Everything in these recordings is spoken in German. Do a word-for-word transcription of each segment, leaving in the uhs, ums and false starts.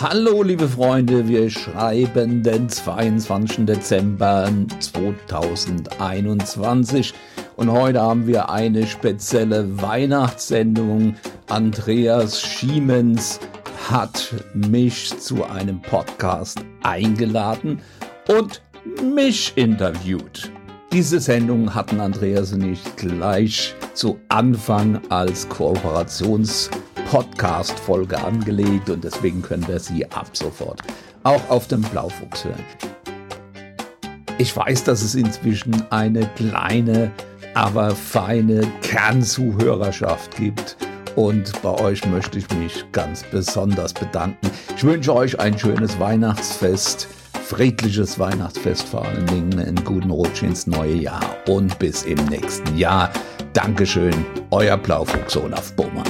Hallo liebe Freunde, wir schreiben den zweiundzwanzigsten Dezember zweitausendeinundzwanzig und heute haben wir eine spezielle Weihnachtssendung. Andreas Schiemens hat mich zu einem Podcast eingeladen und mich interviewt. Diese Sendung hatten Andreas und ich gleich zu Anfang als Kooperations-Podcast-Folge angelegt und deswegen können wir sie ab sofort auch auf dem Blaufuchs hören. Ich weiß, dass es inzwischen eine kleine, aber feine Kernzuhörerschaft gibt und bei euch möchte ich mich ganz besonders bedanken. Ich wünsche euch ein schönes Weihnachtsfest. Friedliches Weihnachtsfest, vor allen Dingen einen guten Rutsch ins neue Jahr und bis im nächsten Jahr. Dankeschön, euer Blaufuchs Olaf Bohmann.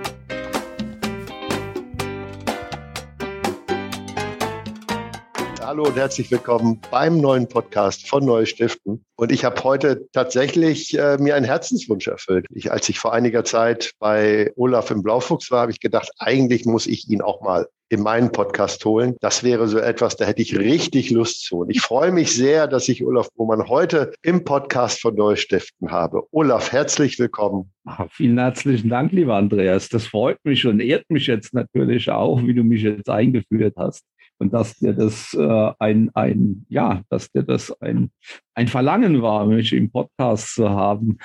Hallo und herzlich willkommen beim neuen Podcast von Neue Stiften. Und ich habe heute tatsächlich äh, mir einen Herzenswunsch erfüllt. Ich, als ich vor einiger Zeit bei Olaf im Blaufuchs war, habe ich gedacht, eigentlich muss ich ihn auch mal in meinen Podcast holen. Das wäre so etwas, da hätte ich richtig Lust zu. Und ich freue mich sehr, dass ich Olaf Bohmann heute im Podcast von Neue Stiften habe. Olaf, herzlich willkommen. Ach, vielen herzlichen Dank, lieber Andreas. Das freut mich und ehrt mich jetzt natürlich auch, wie du mich jetzt eingeführt hast. Und dass dir das äh, ein, ein, ja, dass dir das ein, ein Verlangen war, mich im Podcast zu haben.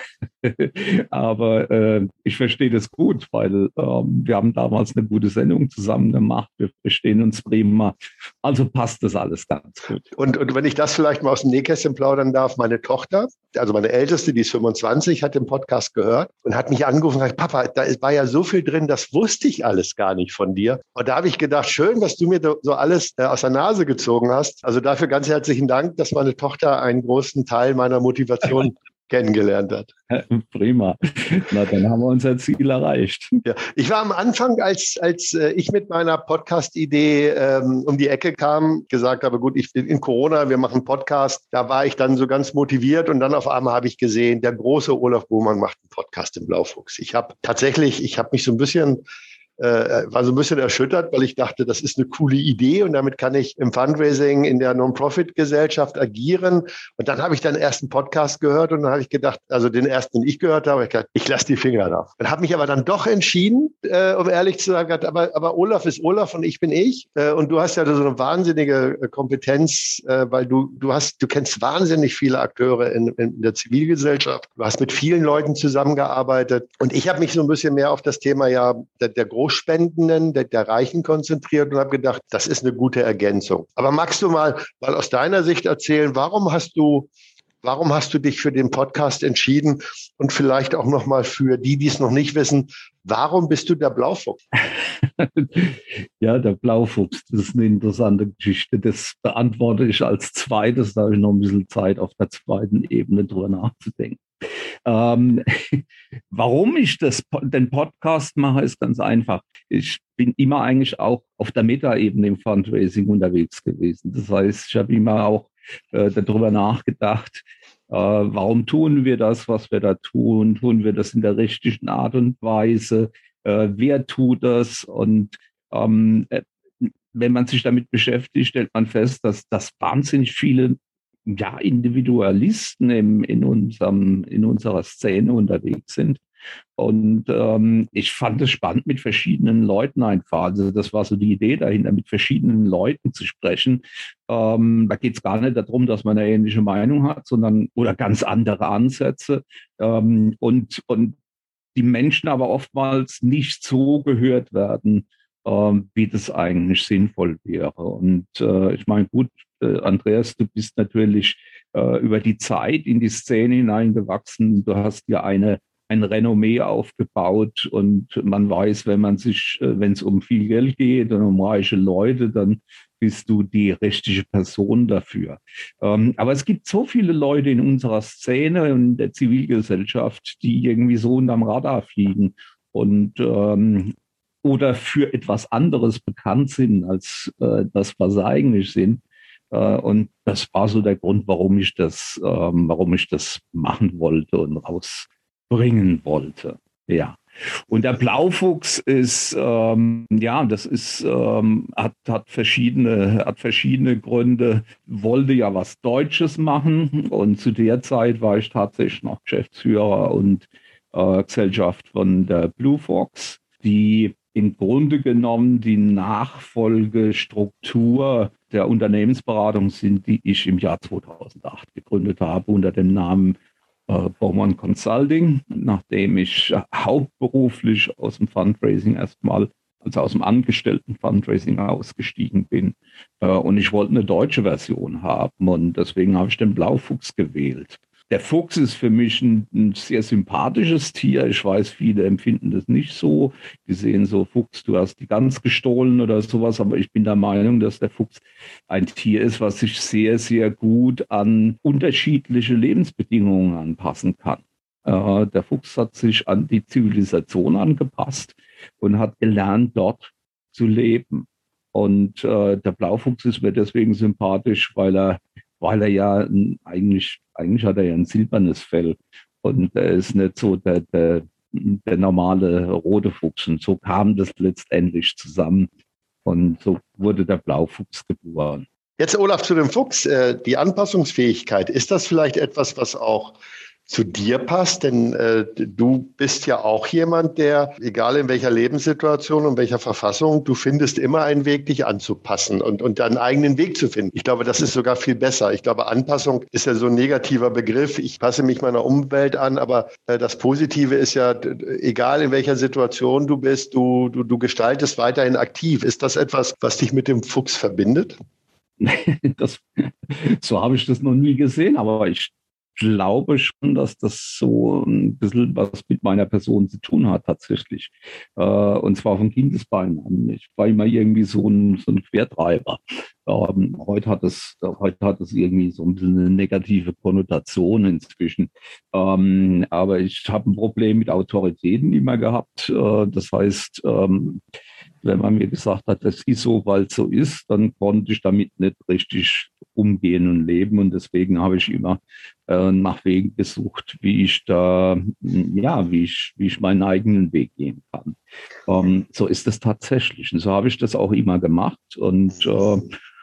Aber äh, ich verstehe das gut, weil ähm, wir haben damals eine gute Sendung zusammen gemacht. Wir verstehen uns prima. Also passt das alles ganz gut. Und, und wenn ich das vielleicht mal aus dem Nähkästchen plaudern darf, meine Tochter, also meine Älteste, die ist fünfundzwanzig, hat den Podcast gehört und hat mich angerufen und gesagt, Papa, da war ja so viel drin, das wusste ich alles gar nicht von dir. Und da habe ich gedacht, schön, was du mir so alles äh, aus der Nase gezogen hast. Also dafür ganz herzlichen Dank, dass meine Tochter einen großen Teil meiner Motivation kennengelernt hat. Prima. Na, dann haben wir unser Ziel erreicht. Ja, ich war am Anfang, als, als äh, ich mit meiner Podcast-Idee ähm, um die Ecke kam, gesagt habe, gut, ich bin in Corona, wir machen Podcast. Da war ich dann so ganz motiviert und dann auf einmal habe ich gesehen, der große Olaf Bohmann macht einen Podcast im Blaufuchs. Ich habe tatsächlich, ich habe mich so ein bisschen Äh, war so ein bisschen erschüttert, weil ich dachte, das ist eine coole Idee und damit kann ich im Fundraising in der Non-Profit-Gesellschaft agieren. Und dann habe ich dann erst einen Podcast gehört und dann habe ich gedacht, also den ersten, den ich gehört habe, ich gedacht, ich lasse die Finger da. Dann habe mich aber dann doch entschieden, äh, um ehrlich zu sagen, aber, aber Olaf ist Olaf und ich bin ich. Äh, und du hast ja so eine wahnsinnige Kompetenz, äh, weil du, du hast, du kennst wahnsinnig viele Akteure in, in der Zivilgesellschaft. Du hast mit vielen Leuten zusammengearbeitet. Und ich habe mich so ein bisschen mehr auf das Thema ja der, der Großspendenden, der, der Reichen konzentriert und habe gedacht, das ist eine gute Ergänzung. Aber magst du mal, mal aus deiner Sicht erzählen, warum hast du, warum hast du dich für den Podcast entschieden und vielleicht auch nochmal für die, die es noch nicht wissen, warum bist du der Blaufuchs? Ja, der Blaufuchs, das ist eine interessante Geschichte. Das beantworte ich als zweites, da habe ich noch ein bisschen Zeit auf der zweiten Ebene drüber nachzudenken. Ähm, warum ich das, den Podcast mache, ist ganz einfach. Ich bin immer eigentlich auch auf der Metaebene im Fundraising unterwegs gewesen. Das heißt, ich habe immer auch äh, darüber nachgedacht, äh, warum tun wir das, was wir da tun? Tun wir das in der richtigen Art und Weise? Äh, wer tut das? Und ähm, wenn man sich damit beschäftigt, stellt man fest, dass das wahnsinnig viele ja, Individualisten im, in, unserem, in unserer Szene unterwegs sind. Und ähm, ich fand es spannend, mit verschiedenen Leuten einfach. Also das war so die Idee dahinter, mit verschiedenen Leuten zu sprechen. Ähm, da geht es gar nicht darum, dass man eine ähnliche Meinung hat, sondern oder ganz andere Ansätze. Ähm, und, und die Menschen aber oftmals nicht so gehört werden, ähm, wie das eigentlich sinnvoll wäre. Und äh, ich meine, gut, Andreas, du bist natürlich äh, über die Zeit in die Szene hineingewachsen. Du hast ja eine, ein Renommee aufgebaut und man weiß, wenn man sich, äh, wenn es um viel Geld geht und um reiche Leute, dann bist du die richtige Person dafür. Ähm, aber es gibt so viele Leute in unserer Szene und der Zivilgesellschaft, die irgendwie so unterm Radar fliegen und ähm, oder für etwas anderes bekannt sind als äh, das, was sie eigentlich sind. Und das war so der Grund, warum ich das, ähm, warum ich das machen wollte und rausbringen wollte. Ja. Und der Blaufuchs ist, ähm, ja, das ist, ähm, hat, hat verschiedene, hat verschiedene Gründe, wollte ja was Deutsches machen und zu der Zeit war ich tatsächlich noch Geschäftsführer und äh, Gesellschaft von der Blue Fox, die im Grunde genommen die Nachfolgestruktur der Unternehmensberatung sind, die ich im Jahr zweitausendacht gegründet habe unter dem Namen äh, Baumann Consulting, nachdem ich äh, hauptberuflich aus dem Fundraising erstmal, also aus dem angestellten Fundraising ausgestiegen bin. Äh, und ich wollte eine deutsche Version haben und deswegen habe ich den Blaufuchs gewählt. Der Fuchs ist für mich ein, ein sehr sympathisches Tier. Ich weiß, viele empfinden das nicht so. Die sehen so, Fuchs, du hast die Gans gestohlen oder sowas. Aber ich bin der Meinung, dass der Fuchs ein Tier ist, was sich sehr, sehr gut an unterschiedliche Lebensbedingungen anpassen kann. Äh, der Fuchs hat sich an die Zivilisation angepasst und hat gelernt, dort zu leben. Und äh, der Blaufuchs ist mir deswegen sympathisch, weil er weil er ja eigentlich, eigentlich hat er ja ein silbernes Fell und er ist nicht so der, der, der normale rote Fuchs. Und so kam das letztendlich zusammen und so wurde der Blaufuchs geboren. Jetzt, Olaf, zu dem Fuchs, äh, die Anpassungsfähigkeit, ist das vielleicht etwas, was auch zu dir passt? Denn äh, du bist ja auch jemand, der, egal in welcher Lebenssituation und welcher Verfassung, du findest immer einen Weg, dich anzupassen und, und deinen eigenen Weg zu finden. Ich glaube, das ist sogar viel besser. Ich glaube, Anpassung ist ja so ein negativer Begriff. Ich passe mich meiner Umwelt an, aber äh, das Positive ist ja, egal in welcher Situation du bist, du, du, du gestaltest weiterhin aktiv. Ist das etwas, was dich mit dem Fuchs verbindet? Das, so habe ich das noch nie gesehen, aber ich glaube schon, dass das so ein bisschen was mit meiner Person zu tun hat tatsächlich. Äh, und zwar von Kindesbeinen an. Ich war immer irgendwie so ein, so ein Quertreiber. Ähm, heute hat es, heute hat es irgendwie so ein bisschen eine negative Konnotation inzwischen. Ähm, aber ich habe ein Problem mit Autoritäten immer gehabt. Äh, das heißt, ähm, wenn man mir gesagt hat, das ist so, weil es so ist, dann konnte ich damit nicht richtig umgehen und leben. Und deswegen habe ich immer äh, nach Wegen gesucht, wie ich da, ja, wie ich, wie ich meinen eigenen Weg gehen kann. Ähm, so ist es tatsächlich. Und so habe ich das auch immer gemacht. Und äh,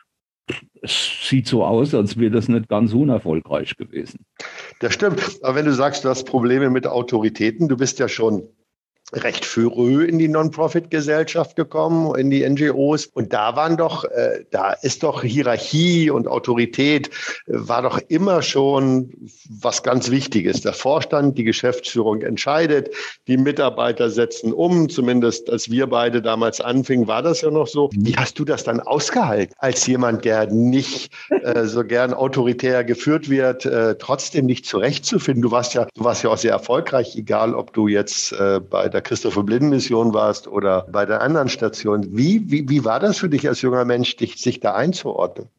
es sieht so aus, als wäre das nicht ganz unerfolgreich gewesen. Das stimmt. Aber wenn du sagst, du hast Probleme mit Autoritäten, du bist ja schon recht früh in die Non-Profit-Gesellschaft gekommen, in die N G Os. Und da waren doch, äh, da ist doch Hierarchie und Autorität, äh, war doch immer schon was ganz Wichtiges. Der Vorstand, die Geschäftsführung entscheidet, die Mitarbeiter setzen um. Zumindest als wir beide damals anfingen, war das ja noch so. Wie hast du das dann ausgehalten, als jemand, der nicht äh, so gern autoritär geführt wird, äh, trotzdem nicht zurechtzufinden? Du warst ja, du warst ja auch sehr erfolgreich, egal ob du jetzt äh, bei der Christopher-Blinden-Mission warst oder bei der anderen Station. Wie, wie, wie war das für dich als junger Mensch, dich, sich da einzuordnen?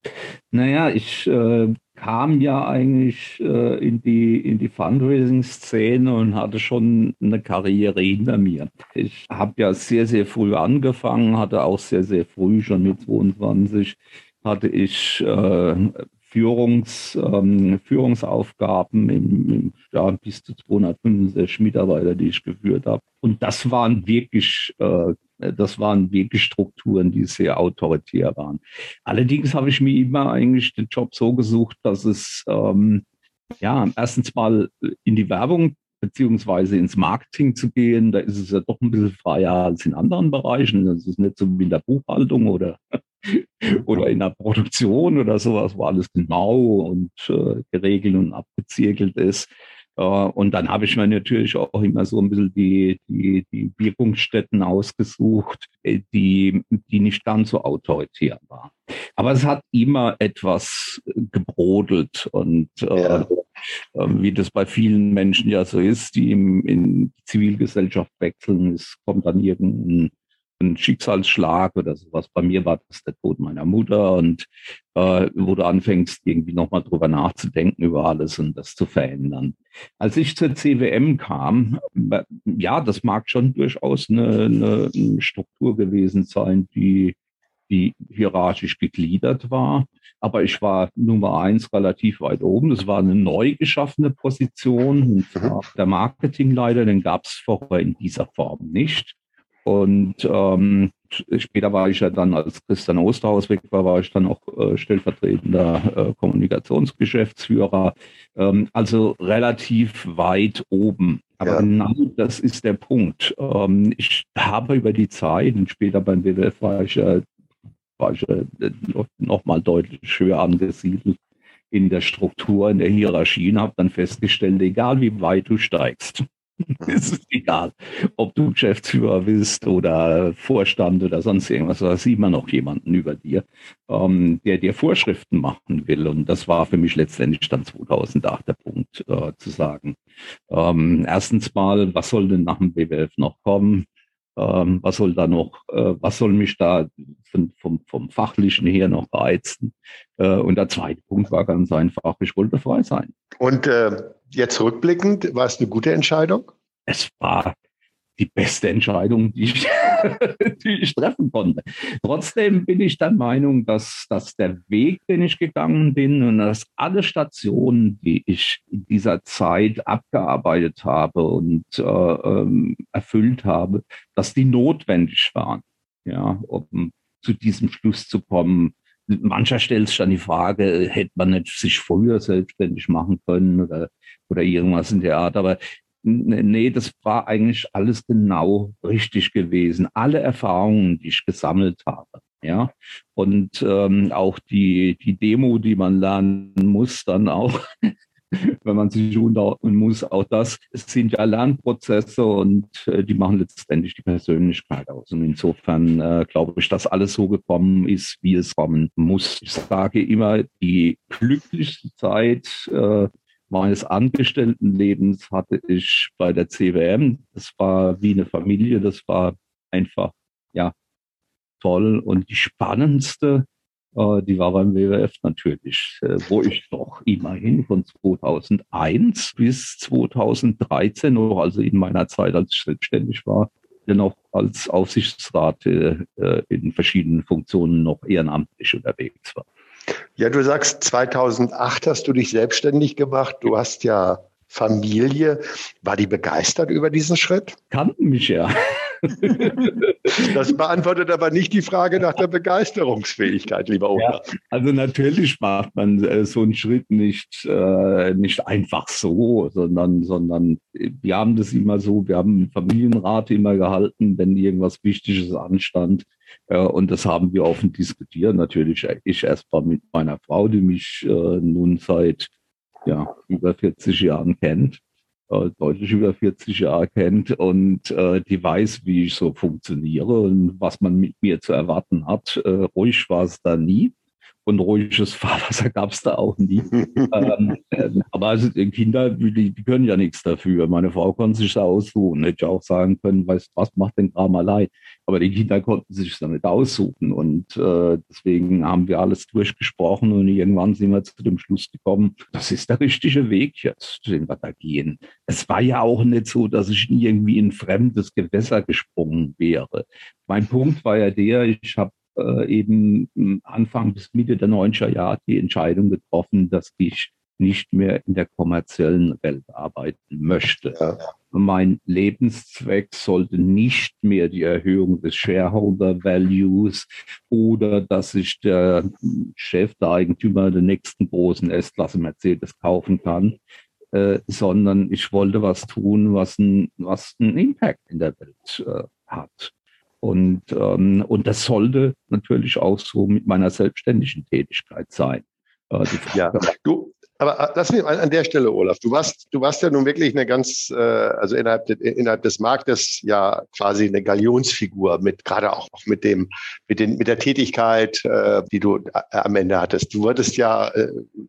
Naja, ich äh, kam ja eigentlich äh, in die, in die Fundraising-Szene und hatte schon eine Karriere hinter mir. Ich habe ja sehr, sehr früh angefangen, hatte auch sehr, sehr früh, schon mit zweiundzwanzig, hatte ich äh, Führungs, ähm, Führungsaufgaben im, im ja, bis zu zweihundertfünfundsechzig Mitarbeiter, die ich geführt habe. Und das waren wirklich, äh, das waren wirklich Strukturen, die sehr autoritär waren. Allerdings habe ich mir immer eigentlich den Job so gesucht, dass es ähm, ja erstens mal in die Werbung beziehungsweise ins Marketing zu gehen. Da ist es ja doch ein bisschen freier als in anderen Bereichen. Das ist nicht so wie in der Buchhaltung oder oder in der Produktion oder sowas, wo alles genau und äh, geregelt und abgezirkelt ist. Äh, und dann habe ich mir natürlich auch immer so ein bisschen die, die, die Wirkungsstätten ausgesucht, die, die nicht ganz so autoritär waren. Aber es hat immer etwas gebrodelt und äh, ja. Wie das bei vielen Menschen ja so ist, die im, in die Zivilgesellschaft wechseln, es kommt dann irgendein ein Schicksalsschlag oder sowas. Bei mir war das der Tod meiner Mutter und äh, wo du anfängst, irgendwie nochmal drüber nachzudenken über alles und das zu verändern. Als ich zur C W M kam, äh, ja, das mag schon durchaus eine, eine, eine Struktur gewesen sein, die die hierarchisch gegliedert war. Aber ich war Nummer eins relativ weit oben. Das war eine neu geschaffene Position. Und zwar der Marketingleiter, den gab es vorher in dieser Form nicht. Und ähm, später war ich ja dann, als Christian Osterhaus weg war, war ich dann auch äh, stellvertretender äh, Kommunikationsgeschäftsführer. Ähm, also relativ weit oben. Aber ja. Genau das ist der Punkt. Ähm, ich habe über die Zeit, und später beim W W F war ich, äh, war ich äh, noch mal deutlich höher angesiedelt in der Struktur, in der Hierarchie, und habe dann festgestellt, egal wie weit du steigst, es ist egal, ob du Geschäftsführer bist oder Vorstand oder sonst irgendwas, da ist immer noch jemanden über dir, ähm, der dir Vorschriften machen will. Und das war für mich letztendlich dann zweitausendacht der Punkt, äh, zu sagen, ähm, erstens mal, was soll denn nach dem W W F noch kommen? Ähm, was soll da noch, äh, was soll mich da vom, vom, vom Fachlichen her noch reizen? Äh, und der zweite Punkt war ganz einfach, ich wollte frei sein. Und äh, jetzt rückblickend, war es eine gute Entscheidung? Es war die beste Entscheidung, die ich, die ich treffen konnte. Trotzdem bin ich der Meinung, dass, dass der Weg, den ich gegangen bin, und dass alle Stationen, die ich in dieser Zeit abgearbeitet habe und äh, ähm, erfüllt habe, dass die notwendig waren, ja, um zu diesem Schluss zu kommen. Mancher stellt sich dann die Frage, hätte man nicht sich früher selbstständig machen können oder, oder irgendwas in der Art, aber nee, das war eigentlich alles genau richtig gewesen. Alle Erfahrungen, die ich gesammelt habe, ja, und ähm, auch die, die Demo, die man lernen muss, dann auch, wenn man sich unterordnen muss, auch das, es sind ja Lernprozesse und äh, die machen letztendlich die Persönlichkeit aus. Und insofern äh, glaube ich, dass alles so gekommen ist, wie es kommen muss. Ich sage immer, die glücklichste Zeit äh, meines Angestelltenlebens hatte ich bei der C W M. Das war wie eine Familie, das war einfach, ja, toll. Und die spannendste, äh, die war beim W W F natürlich, äh, wo ich doch immerhin von zweitausendeins bis zweitausenddreizehn, noch also in meiner Zeit, als ich selbstständig war, dennoch als Aufsichtsrat äh, in verschiedenen Funktionen noch ehrenamtlich unterwegs war. Ja, du sagst, zweitausendacht hast du dich selbstständig gemacht. Du hast ja Familie. War die begeistert über diesen Schritt? Kannten mich ja. Das beantwortet aber nicht die Frage nach der Begeisterungsfähigkeit, lieber Olaf. Ja, also natürlich macht man äh, so einen Schritt nicht, äh, nicht einfach so, sondern, sondern wir haben das immer so, wir haben einen Familienrat immer gehalten, wenn irgendwas Wichtiges anstand. Äh, und das haben wir offen diskutiert. Natürlich ich erst mal mit meiner Frau, die mich äh, nun seit ja, über vierzig Jahren kennt. deutlich über vierzig Jahre kennt und äh, die weiß, wie ich so funktioniere und was man mit mir zu erwarten hat. Äh, ruhig war es da nie und ruhiges Fahrwasser gab es da auch nie. ähm, äh, aber also die Kinder, die, die können ja nichts dafür. Meine Frau konnte sich da aussuchen. Hätte ich auch sagen können, weißt was, macht den Kram allein. Aber die Kinder konnten sich da nicht aussuchen und äh, deswegen haben wir alles durchgesprochen und irgendwann sind wir zu dem Schluss gekommen, das ist der richtige Weg jetzt, den wir da gehen. Es war ja auch nicht so, dass ich irgendwie in ein fremdes Gewässer gesprungen wäre. Mein Punkt war ja der, ich habe äh, eben Anfang bis Mitte der neunziger Jahre die Entscheidung getroffen, dass ich nicht mehr in der kommerziellen Welt arbeiten möchte. Ja. Mein Lebenszweck sollte nicht mehr die Erhöhung des Shareholder Values oder dass ich der Chef, der Eigentümer der nächsten großen S-Klasse Mercedes kaufen kann, äh, sondern ich wollte was tun, was ein, was einen Impact in der Welt äh, hat. Und, ähm, und das sollte natürlich auch so mit meiner selbstständigen Tätigkeit sein. Äh, ja, du, aber lass mich an der Stelle, Olaf, du warst, du warst ja nun wirklich eine ganz, äh, also innerhalb, de, innerhalb des Marktes ja quasi eine Galionsfigur mit, gerade auch mit dem, mit den, mit der Tätigkeit, äh, die du äh, am Ende hattest. Du wurdest ja äh,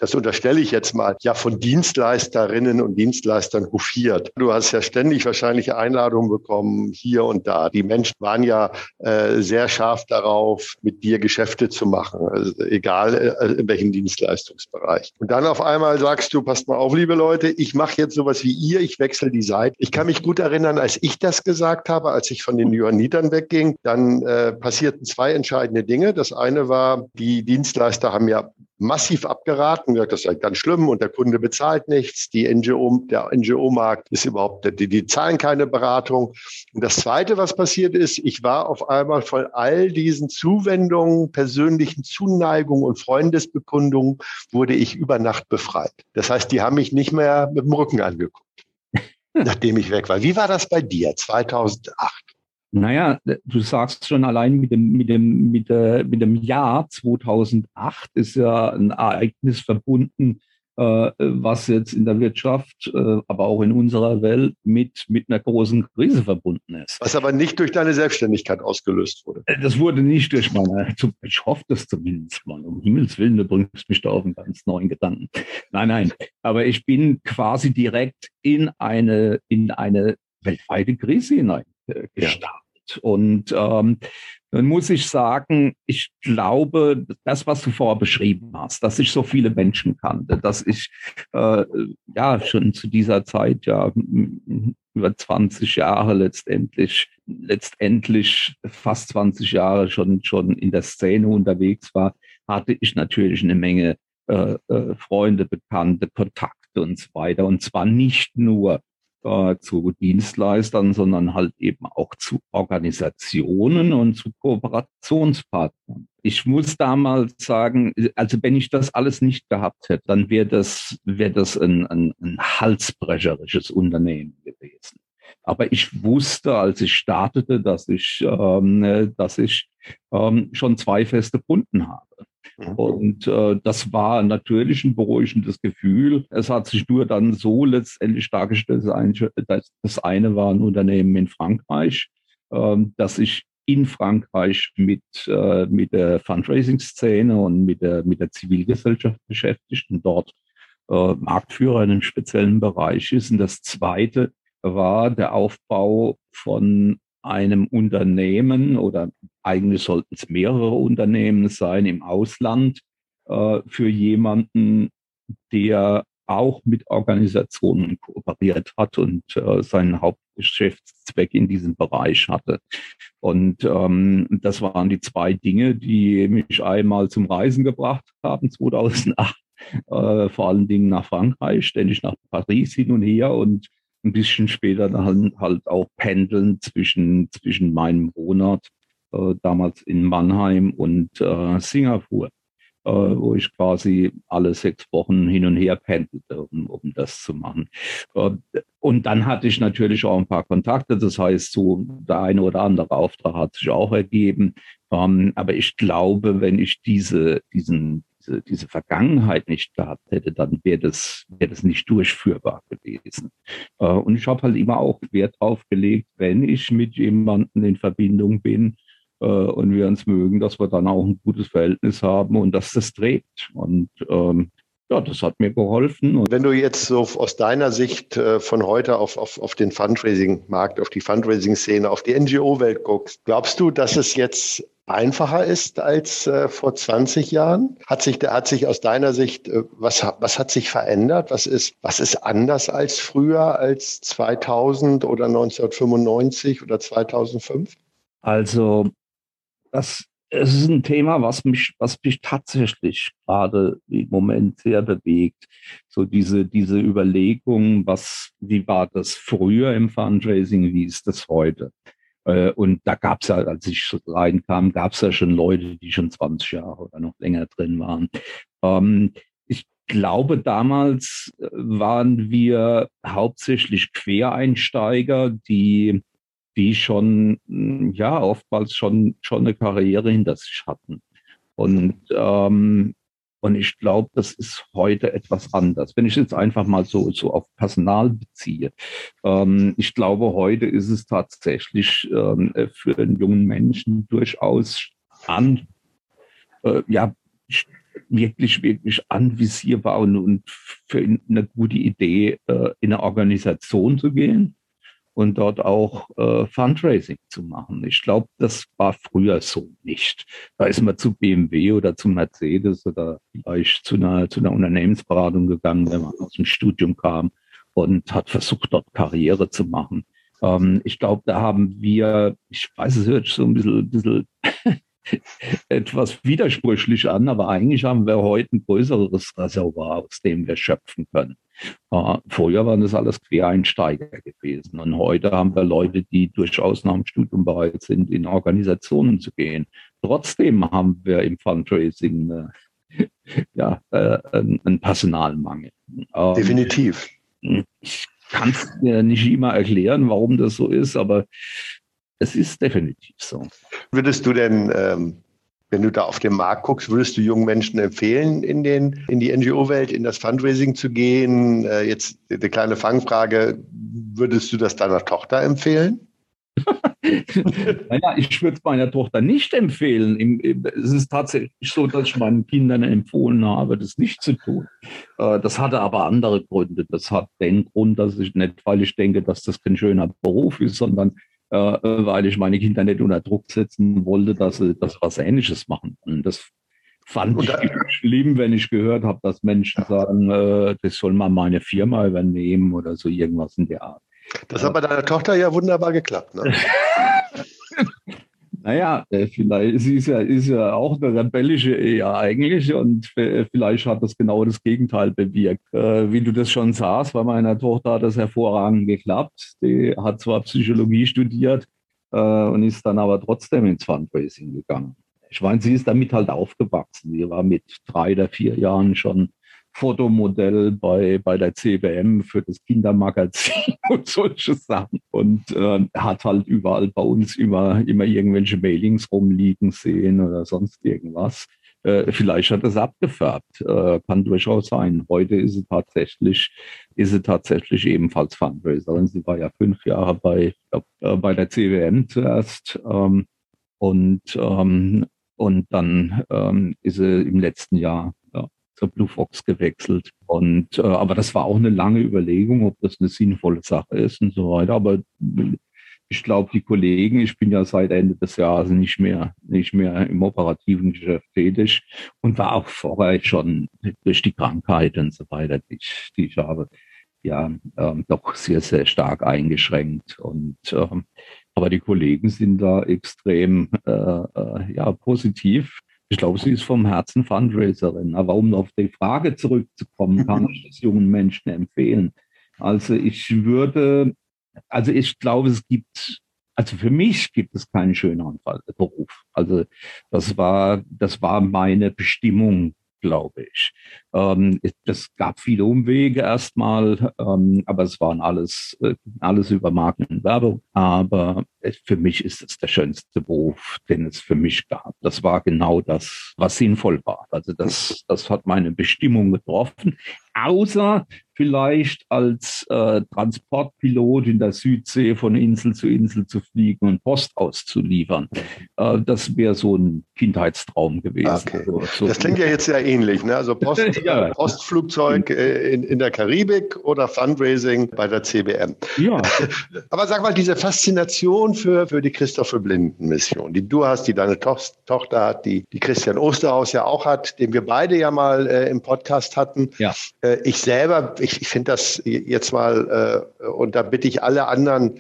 das unterstelle ich jetzt mal, ja von Dienstleisterinnen und Dienstleistern hofiert. Du hast ja ständig wahrscheinlich Einladungen bekommen, hier und da. Die Menschen waren ja äh, sehr scharf darauf, mit dir Geschäfte zu machen, also egal äh, in welchem Dienstleistungsbereich. Und dann auf einmal sagst du, passt mal auf, liebe Leute, ich mache jetzt sowas wie ihr, ich wechsle die Seite. Ich kann mich gut erinnern, als ich das gesagt habe, als ich von den Johannitern wegging, dann äh, passierten zwei entscheidende Dinge. Das eine war, die Dienstleister haben ja massiv abgeraten, gesagt, das sei ganz schlimm und der Kunde bezahlt nichts. Die N G O, der N G O-Markt ist überhaupt, die, die zahlen keine Beratung. Und das Zweite, was passiert ist, ich war auf einmal von all diesen Zuwendungen, persönlichen Zuneigungen und Freundesbekundungen, wurde ich über Nacht befreit. Das heißt, die haben mich nicht mehr mit dem Rücken angeguckt, nachdem ich weg war. Wie war das bei dir zweitausendacht? Naja, du sagst schon allein mit dem, mit dem, mit der, mit dem Jahr zweitausendacht ist ja ein Ereignis verbunden, äh, was jetzt in der Wirtschaft, äh, aber auch in unserer Welt mit, mit einer großen Krise verbunden ist. Was aber nicht durch deine Selbstständigkeit ausgelöst wurde. Das wurde nicht durch meine, ich hoffe das zumindest mal, um Himmels Willen, du bringst mich da auf einen ganz neuen Gedanken. Nein, nein, aber ich bin quasi direkt in eine, in eine weltweite Krise hinein äh, gestartet. Ja. Und ähm, dann muss ich sagen, ich glaube, das, was du vorher beschrieben hast, dass ich so viele Menschen kannte, dass ich äh, ja schon zu dieser Zeit ja über zwanzig Jahre letztendlich, letztendlich fast zwanzig Jahre schon, schon in der Szene unterwegs war, hatte ich natürlich eine Menge äh, äh, Freunde, Bekannte, Kontakte und so weiter. Und zwar nicht nur Äh, zu Dienstleistern, sondern halt eben auch zu Organisationen und zu Kooperationspartnern. Ich muss damals sagen, also wenn ich das alles nicht gehabt hätte, dann wäre das, wäre das ein, ein, ein halsbrecherisches Unternehmen gewesen. Aber ich wusste, als ich startete, dass ich, ähm, dass ich ähm, schon zwei feste Kunden habe. Und äh, das war natürlich ein beruhigendes Gefühl. Es hat sich nur dann so letztendlich dargestellt, dass das eine war ein Unternehmen in Frankreich, äh, dass ich in Frankreich mit, äh, mit der Fundraising-Szene und mit der, mit der Zivilgesellschaft beschäftigt und dort äh, Marktführer in einem speziellen Bereich ist. Und das zweite war der Aufbau von einem Unternehmen, oder eigentlich sollten es mehrere Unternehmen sein im Ausland, äh, für jemanden, der auch mit Organisationen kooperiert hat und äh, seinen Hauptgeschäftszweck in diesem Bereich hatte. Und ähm, das waren die zwei Dinge, die mich einmal zum Reisen gebracht haben, zweitausendacht, äh, vor allen Dingen nach Frankreich, ständig nach Paris hin und her und ein bisschen später dann halt auch pendeln zwischen, zwischen meinem Wohnort, äh, damals in Mannheim und äh, Singapur, äh, wo ich quasi alle sechs Wochen hin und her pendelte, um, um das zu machen. Äh, und dann hatte ich natürlich auch ein paar Kontakte, das heißt, so der eine oder andere Auftrag hat sich auch ergeben. Ähm, aber ich glaube, wenn ich diese, diesen Diese, diese Vergangenheit nicht gehabt hätte, dann wäre das, wäre das nicht durchführbar gewesen. Äh, und ich habe halt immer auch Wert drauf gelegt, wenn ich mit jemandem in Verbindung bin äh, und wir uns mögen, dass wir dann auch ein gutes Verhältnis haben und dass das trägt. Und ähm, ja, das hat mir geholfen. Und wenn du jetzt so aus deiner Sicht äh, von heute auf, auf, auf den Fundraising-Markt, auf die Fundraising-Szene, auf die N G O-Welt guckst, glaubst du, dass es jetzt einfacher ist als äh, vor zwanzig Jahren? Hat sich, hat sich aus deiner Sicht, äh, was, was hat sich verändert? Was ist, was ist anders als früher, als zweitausend oder neunzehnhundertfünfundneunzig oder zweitausendfünf? Also, das, es ist ein Thema, was mich, was mich tatsächlich gerade im Moment sehr bewegt. So diese, diese Überlegung, was, wie war das früher im Fundraising, wie ist das heute? Und da gab es ja, als ich reinkam, gab es ja schon Leute, die schon zwanzig Jahre oder noch länger drin waren. Ähm, ich glaube, damals waren wir hauptsächlich Quereinsteiger, die, die schon, ja, oftmals schon, schon eine Karriere hinter sich hatten. Und ähm, Und ich glaube, das ist heute etwas anders. Wenn ich jetzt einfach mal so, so auf Personal beziehe. Ähm, ich glaube, heute ist es tatsächlich ähm, für einen jungen Menschen durchaus an, äh, ja, wirklich, wirklich anvisierbar und, und für eine gute Idee, äh, in eine Organisation zu gehen und dort auch äh, Fundraising zu machen. Ich glaube, das war früher so nicht. Da ist man zu B M W oder zu Mercedes oder vielleicht zu einer, zu einer Unternehmensberatung gegangen, wenn man aus dem Studium kam und hat versucht, dort Karriere zu machen. Ähm, ich glaube, da haben wir, ich weiß es hört so ein bisschen, ein bisschen etwas widersprüchlich an, aber eigentlich haben wir heute ein größeres Reservoir, aus dem wir schöpfen können. Äh, früher waren das alles Quereinsteiger gewesen und heute haben wir Leute, die durchaus nach dem Studium bereit sind, in Organisationen zu gehen. Trotzdem haben wir im Fundraising äh, ja, äh, einen Personalmangel. Ähm, Definitiv. Ich kann es mir nicht immer erklären, warum das so ist, aber es ist definitiv so. Würdest du denn, ähm, wenn du da auf den Markt guckst, würdest du jungen Menschen empfehlen, in, den, in die N G O-Welt, in das Fundraising zu gehen? Äh, jetzt eine kleine Fangfrage, würdest du das deiner Tochter empfehlen? Naja, ich würde es meiner Tochter nicht empfehlen. Im, im, es ist tatsächlich so, dass ich meinen Kindern empfohlen habe, das nicht zu tun. Äh, das hatte aber andere Gründe. Das hat den Grund, dass ich nicht, weil ich denke, dass das kein schöner Beruf ist, sondern äh, weil ich meine Kinder nicht unter Druck setzen wollte, dass sie, dass sie was Ähnliches machen. Und das fand Und, ich schlimm, wenn ich gehört habe, dass Menschen sagen, äh, das soll mal meine Firma übernehmen oder so irgendwas in der Art. Das hat bei deiner Tochter ja wunderbar geklappt, ne? Naja, vielleicht sie ist ja, ist ja auch eine rebellische Ehe eigentlich und vielleicht hat das genau das Gegenteil bewirkt. Wie du das schon sagst, bei meiner Tochter hat das hervorragend geklappt. Die hat zwar Psychologie studiert und ist dann aber trotzdem ins Fundraising gegangen. Ich meine, sie ist damit halt aufgewachsen. Sie war mit drei oder vier Jahren schon Fotomodell bei, bei der C B M für das Kindermagazin und solche Sachen. Und äh, hat halt überall bei uns immer, immer irgendwelche Mailings rumliegen sehen oder sonst irgendwas. Äh, vielleicht hat es abgefärbt, äh, kann durchaus sein. Heute ist sie tatsächlich, ist sie tatsächlich ebenfalls Fundraiserin. Sie war ja fünf Jahre bei, glaub, äh, bei der C B M zuerst ähm, und, ähm, und dann ähm, ist sie im letzten Jahr zur Blue Fox gewechselt. Und äh, aber das war auch eine lange Überlegung, ob das eine sinnvolle Sache ist und so weiter. Aber ich glaube, die Kollegen, ich bin ja seit Ende des Jahres nicht mehr, nicht mehr im operativen Geschäft tätig und war auch vorher schon durch die Krankheit und so weiter, die ich, die ich habe, ja, ähm, doch sehr, sehr stark eingeschränkt. Und ähm, aber die Kollegen sind da extrem äh, äh, ja, positiv. Ich glaube, sie ist vom Herzen Fundraiserin. Aber um auf die Frage zurückzukommen, kann ich das jungen Menschen empfehlen. Also ich würde, also ich glaube, es gibt, also für mich gibt es keinen schöneren Beruf. Also das war, das war meine Bestimmung, glaube ich. Ähm, es gab viele Umwege erstmal, ähm, aber es waren alles, äh, alles über Marken und Werbung. Aber es, für mich ist es der schönste Beruf, den es für mich gab. Das war genau das, was sinnvoll war. Also das, das hat meine Bestimmung getroffen. Außer vielleicht als äh, Transportpilot in der Südsee von Insel zu Insel zu fliegen und Post auszuliefern. Äh, das wäre so ein Kindheitstraum gewesen. Okay. Also, so das klingt ja jetzt sehr ähnlich, ne? Also Post, ja. Postflugzeug äh, in, in der Karibik oder Fundraising bei der C B M. Ja. Aber sag mal, diese Faszination für, für die Christopher Blinden Mission, die du hast, die deine to- Tochter hat, die, die Christian Osterhaus ja auch hat, den wir beide ja mal äh, im Podcast hatten. Ja. Äh, ich selber, ich, ich finde das jetzt mal, äh, und da bitte ich alle anderen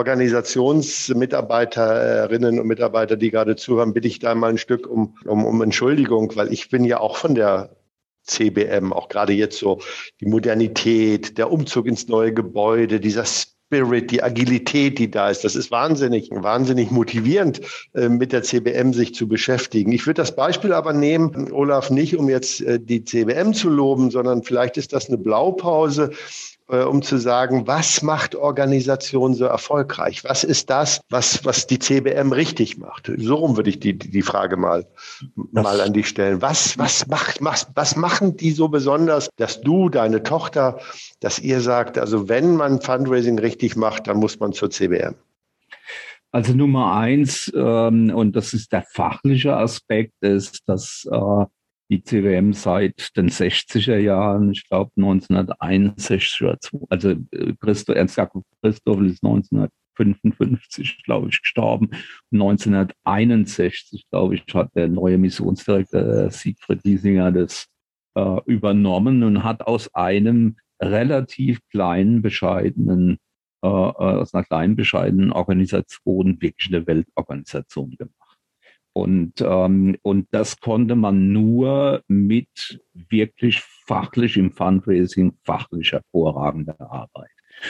Organisationsmitarbeiterinnen und Mitarbeiter, die gerade zuhören, bitte ich da mal ein Stück um, um, um Entschuldigung, weil ich bin ja auch von der C B M, auch gerade jetzt so die Modernität, der Umzug ins neue Gebäude, dieser Spirit, die Agilität, die da ist, das ist wahnsinnig, wahnsinnig motivierend, äh, mit der C B M sich zu beschäftigen. Ich würde das Beispiel aber nehmen, Olaf, nicht um jetzt äh, die C B M zu loben, sondern vielleicht ist das eine Blaupause, äh, um zu sagen, was macht Organisation so erfolgreich? Was ist das, was, was die C B M richtig macht? So rum würde ich die, die Frage mal, mal an dich stellen. Was, was macht, was, was machen die so besonders, dass du, deine Tochter, dass ihr sagt, also wenn man Fundraising richtig macht, dann muss man zur C B M? Also Nummer eins, ähm, und das ist der fachliche Aspekt, ist, dass äh, die C W M seit den sechziger Jahren, ich glaube neunzehnhunderteinundsechzig oder so. Also äh, Christo, Ernst Jakob Christoffel ist neunzehnhundertfünfundfünfzig, glaube ich, gestorben. neunzehnhunderteinundsechzig, glaube ich, hat der neue Missionsdirektor äh, Siegfried Liesinger das äh, übernommen und hat aus einem relativ kleinen, bescheidenen, äh, aus einer kleinen, bescheidenen Organisation wirklich eine Weltorganisation gemacht. Und, ähm, und das konnte man nur mit wirklich fachlich im Fundraising, fachlich hervorragender Arbeit.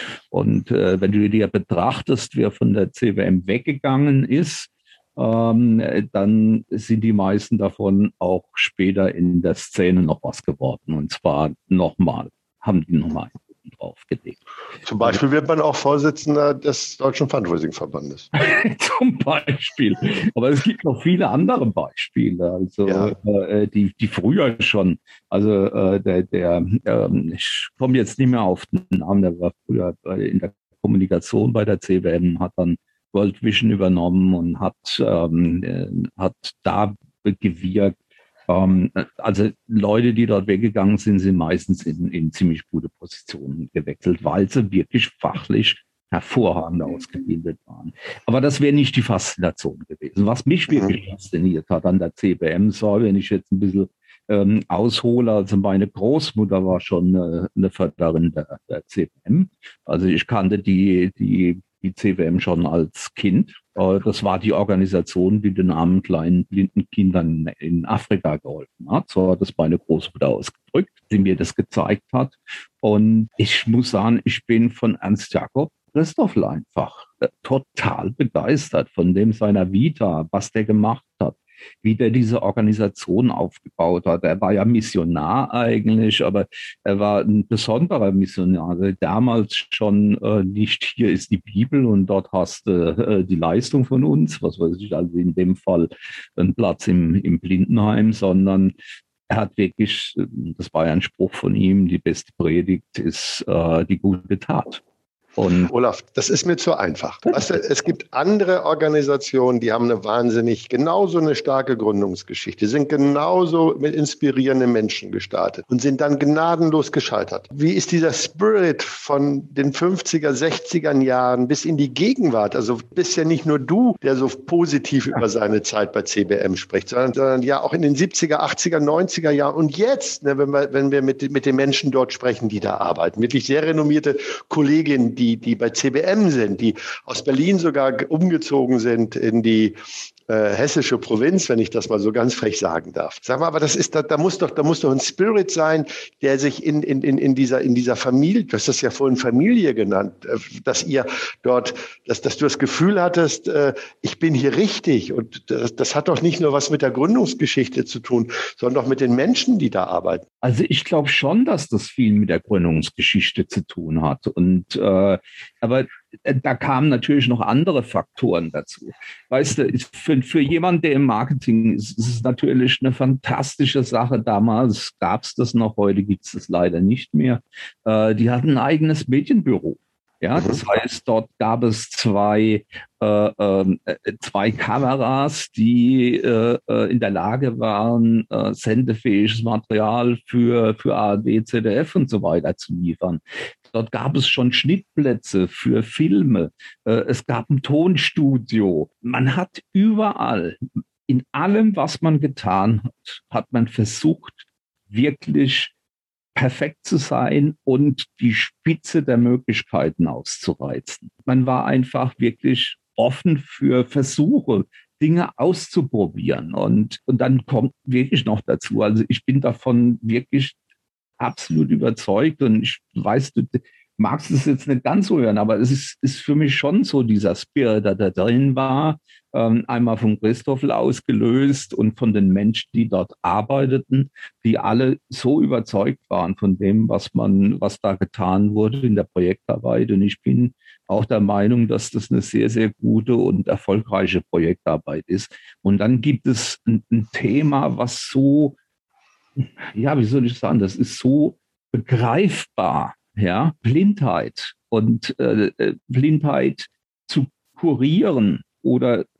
Und äh, wenn du dir betrachtest, wer von der C W M weggegangen ist, ähm, dann sind die meisten davon auch später in der Szene noch was geworden. Und zwar nochmal, haben die nochmal draufgelegt. Zum Beispiel wird man auch Vorsitzender des Deutschen Fundraising-Verbandes. Zum Beispiel. Aber es gibt noch viele andere Beispiele, also ja. äh, die, die früher schon, also äh, der, der äh, ich komme jetzt nicht mehr auf den Namen, der war früher in der Kommunikation bei der C W M, hat dann World Vision übernommen und hat, ähm, äh, hat da gewirkt. Ähm, also Leute, die dort weggegangen sind, sind meistens in, in ziemlich gute Positionen gewechselt, weil sie wirklich fachlich hervorragend ausgebildet waren. Aber das wäre nicht die Faszination gewesen. Was mich wirklich fasziniert hat an der C W M, so wenn ich jetzt ein bisschen ähm, aushole, also meine Großmutter war schon äh, eine Förderin der, der C W M. Also ich kannte die, die die C W M schon als Kind. Das war die Organisation, die den armen kleinen blinden Kindern in Afrika geholfen hat. So hat das meine Großmutter ausgedrückt, die mir das gezeigt hat. Und ich muss sagen, ich bin von Ernst Jakob Christoffel einfach total begeistert von dem seiner Vita, was der gemacht hat, wie der diese Organisation aufgebaut hat. Er war ja Missionar eigentlich, aber er war ein besonderer Missionar. Also damals schon äh, nicht, hier ist die Bibel und dort hast du äh, die Leistung von uns, was weiß ich, also in dem Fall ein Platz im, im Blindenheim, sondern er hat wirklich, das war ja ein Spruch von ihm, die beste Predigt ist äh, die gute Tat. Und Olaf, das ist mir zu einfach. Weißt du, es gibt andere Organisationen, die haben eine wahnsinnig, genauso eine starke Gründungsgeschichte, sind genauso mit inspirierenden Menschen gestartet und sind dann gnadenlos gescheitert. Wie ist dieser Spirit von den fünfziger, sechziger Jahren bis in die Gegenwart? Also bist ja nicht nur du, der so positiv über seine Zeit bei C W M spricht, sondern, sondern ja auch in den siebziger, achtziger, neunziger Jahren und jetzt, ne, wenn wir, wenn wir mit, mit den Menschen dort sprechen, die da arbeiten, wirklich sehr renommierte Kolleginnen, die Die, die bei C W M sind, die aus Berlin sogar umgezogen sind in die äh, hessische Provinz, wenn ich das mal so ganz frech sagen darf. Sag mal, aber das ist, da, da muss doch, da muss doch ein Spirit sein, der sich in, in, in dieser, in dieser Familie, du hast das ja vorhin Familie genannt, dass ihr dort, dass, dass du das Gefühl hattest, äh, ich bin hier richtig. Und das, das hat doch nicht nur was mit der Gründungsgeschichte zu tun, sondern auch mit den Menschen, die da arbeiten. Also ich glaube schon, dass das viel mit der Gründungsgeschichte zu tun hat. Und äh, aber da kamen natürlich noch andere Faktoren dazu. Weißt du, für, für jemanden, der im Marketing ist, ist es natürlich eine fantastische Sache. Damals gab es das noch, heute gibt es das leider nicht mehr. Äh, die hatten ein eigenes Medienbüro. Ja, das heißt, dort gab es zwei, äh, äh, zwei Kameras, die äh, in der Lage waren, äh, sendefähiges Material für, für A R D, Z D F und so weiter zu liefern. Dort gab es schon Schnittplätze für Filme. Äh, es gab ein Tonstudio. Man hat überall, in allem, was man getan hat, hat man versucht, wirklich perfekt zu sein und die Spitze der Möglichkeiten auszureizen. Man war einfach wirklich offen für Versuche, Dinge auszuprobieren. Und, und dann kommt wirklich noch dazu, also ich bin davon wirklich absolut überzeugt und ich weiß, du magst es jetzt nicht ganz so hören, aber es ist, ist für mich schon so dieser Spirit, der da drin war, ähm, einmal von Christoffel ausgelöst und von den Menschen, die dort arbeiteten, die alle so überzeugt waren von dem, was man, was da getan wurde in der Projektarbeit. Und ich bin auch der Meinung, dass das eine sehr, sehr gute und erfolgreiche Projektarbeit ist. Und dann gibt es ein, ein Thema, was so, ja, wie soll ich sagen, das ist so begreifbar. Ja, Blindheit und äh, Blindheit zu kurieren oder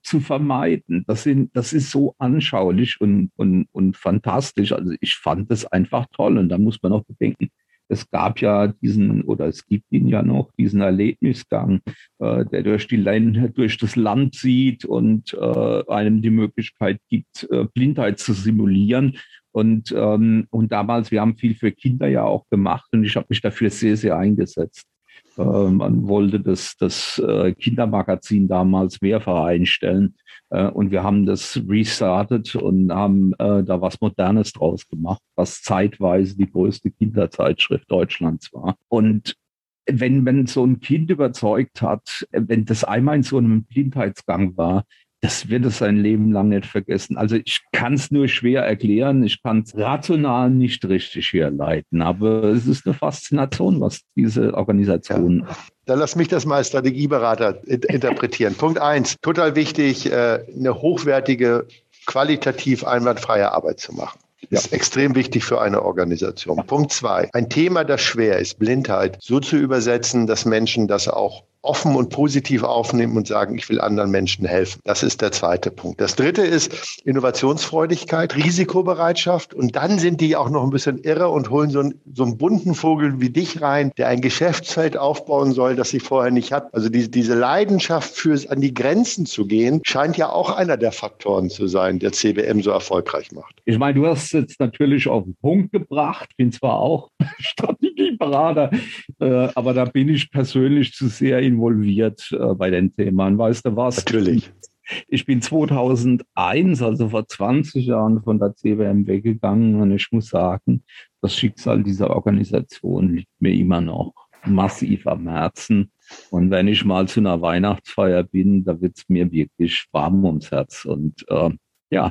zu vermeiden. Das sind, das ist so anschaulich und, und, und fantastisch. Also ich fand das einfach toll. Und da muss man auch bedenken, es gab ja diesen, oder es gibt ihn ja noch, diesen Erlebnisgang, äh, der durch die Länder, durch das Land zieht und äh, einem die Möglichkeit gibt, äh, Blindheit zu simulieren. Und, ähm, und damals, wir haben viel für Kinder ja auch gemacht und ich habe mich dafür sehr, sehr eingesetzt. Äh, man wollte das, das äh, Kindermagazin damals mehrfach einstellen. Äh, und wir haben das restartet und haben äh, da was Modernes draus gemacht, was zeitweise die größte Kinderzeitschrift Deutschlands war. Und wenn, wenn so ein Kind überzeugt hat, wenn das einmal in so einem Blindheitsgang war, das wird es sein Leben lang nicht vergessen. Also ich kann es nur schwer erklären, ich kann es rational nicht richtig herleiten, aber es ist eine Faszination, was diese Organisation ja. Dann lass mich das mal als Strategieberater interpretieren. Punkt eins, total wichtig, eine hochwertige, qualitativ einwandfreie Arbeit zu machen. Ja. Ist extrem wichtig für eine Organisation. Ja. Punkt zwei, ein Thema, das schwer ist, Blindheit, so zu übersetzen, dass Menschen das auch offen und positiv aufnehmen und sagen, ich will anderen Menschen helfen. Das ist der zweite Punkt. Das dritte ist Innovationsfreudigkeit, Risikobereitschaft. Und dann sind die auch noch ein bisschen irre und holen so einen, so einen bunten Vogel wie dich rein, der ein Geschäftsfeld aufbauen soll, das sie vorher nicht hat. Also die, diese Leidenschaft fürs an die Grenzen zu gehen, scheint ja auch einer der Faktoren zu sein, der C B M so erfolgreich macht. Ich meine, du hast es jetzt natürlich auf den Punkt gebracht. Ich bin zwar auch Strategieberater, äh, aber da bin ich persönlich zu sehr involviert äh, bei den Themen. Weißt du was? Natürlich. Ich bin zweitausendeins, also vor zwanzig Jahren, von der C B M weggegangen und ich muss sagen, das Schicksal dieser Organisation liegt mir immer noch massiv am Herzen. Und wenn ich mal zu einer Weihnachtsfeier bin, da wird es mir wirklich warm ums Herz. Und äh, ja,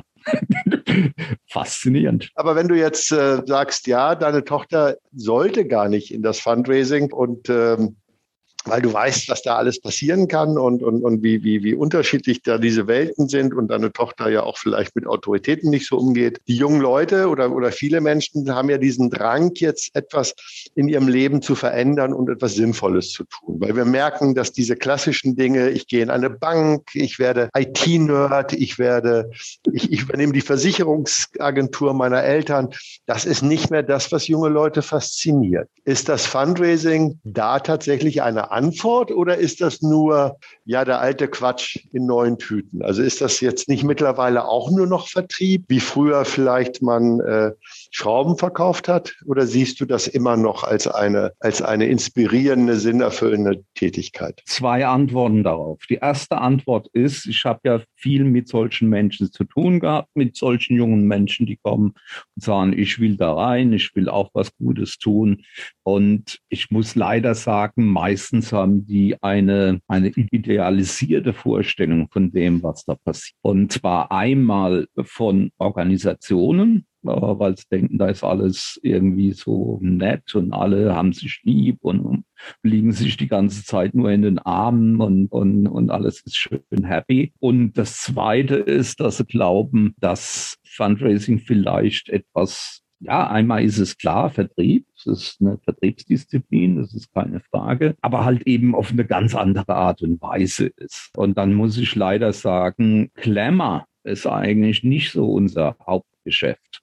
faszinierend. Aber wenn du jetzt äh, sagst, ja, deine Tochter sollte gar nicht in das Fundraising und ähm, weil du weißt, was da alles passieren kann und, und, und wie, wie, wie unterschiedlich da diese Welten sind und deine Tochter ja auch vielleicht mit Autoritäten nicht so umgeht. Die jungen Leute oder, oder viele Menschen haben ja diesen Drang, jetzt etwas in ihrem Leben zu verändern und etwas Sinnvolles zu tun. Weil wir merken, dass diese klassischen Dinge, ich gehe in eine Bank, ich werde I T-Nerd, ich werde, ich, ich übernehme die Versicherungsagentur meiner Eltern, das ist nicht mehr das, was junge Leute fasziniert. Ist das Fundraising da tatsächlich eine Antwort oder ist das nur, ja, der alte Quatsch in neuen Tüten? Also ist das jetzt nicht mittlerweile auch nur noch Vertrieb, wie früher vielleicht man äh, Schrauben verkauft hat? Oder siehst du das immer noch als eine, als eine inspirierende, sinnerfüllende Tätigkeit? Zwei Antworten darauf. Die erste Antwort ist, ich habe ja viel mit solchen Menschen zu tun gehabt, mit solchen jungen Menschen, die kommen und sagen, ich will da rein, ich will auch was Gutes tun. Und ich muss leider sagen, meistens haben die eine, eine idealisierte Vorstellung von dem, was da passiert. Und zwar einmal von Organisationen, weil sie denken, da ist alles irgendwie so nett und alle haben sich lieb und liegen sich die ganze Zeit nur in den Armen und, und, und alles ist schön happy. Und das Zweite ist, dass sie glauben, dass Fundraising vielleicht etwas, ja, einmal ist es klar, Vertrieb, es ist eine Vertriebsdisziplin, das ist keine Frage, aber halt eben auf eine ganz andere Art und Weise ist. Und dann muss ich leider sagen, Glamour ist eigentlich nicht so unser Hauptgeschäft.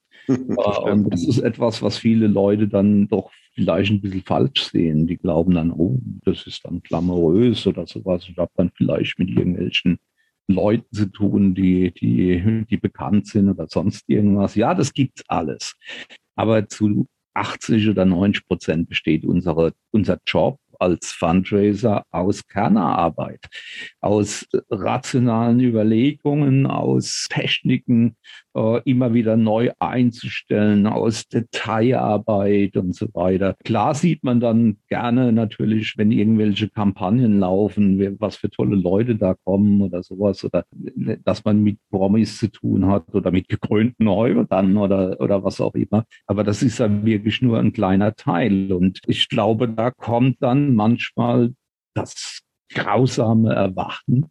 Und das ist etwas, was viele Leute dann doch vielleicht ein bisschen falsch sehen. Die glauben dann, oh, das ist dann glamourös oder sowas. Ich habe dann vielleicht mit irgendwelchen Leuten zu tun, die, die, die bekannt sind oder sonst irgendwas. Ja, das gibt's alles. Aber zu achtzig oder neunzig Prozent besteht unsere, unser Job als Fundraiser aus Kernarbeit, aus rationalen Überlegungen, aus Techniken äh, immer wieder neu einzustellen, aus Detailarbeit und so weiter. Klar sieht man dann gerne natürlich, wenn irgendwelche Kampagnen laufen, was für tolle Leute da kommen oder sowas, oder dass man mit Promis zu tun hat oder mit gekrönten Häuptern oder, oder was auch immer. Aber das ist ja wirklich nur ein kleiner Teil. Und ich glaube, da kommt dann manchmal das grausame Erwachen,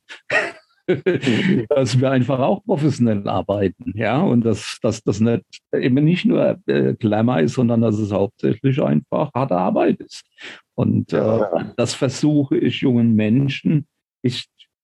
dass wir einfach auch professionell arbeiten, ja, und dass, dass das nicht eben nicht nur äh, Glamour ist, sondern dass es hauptsächlich einfach harte Arbeit ist. Und äh, das versuche ich jungen Menschen. Ich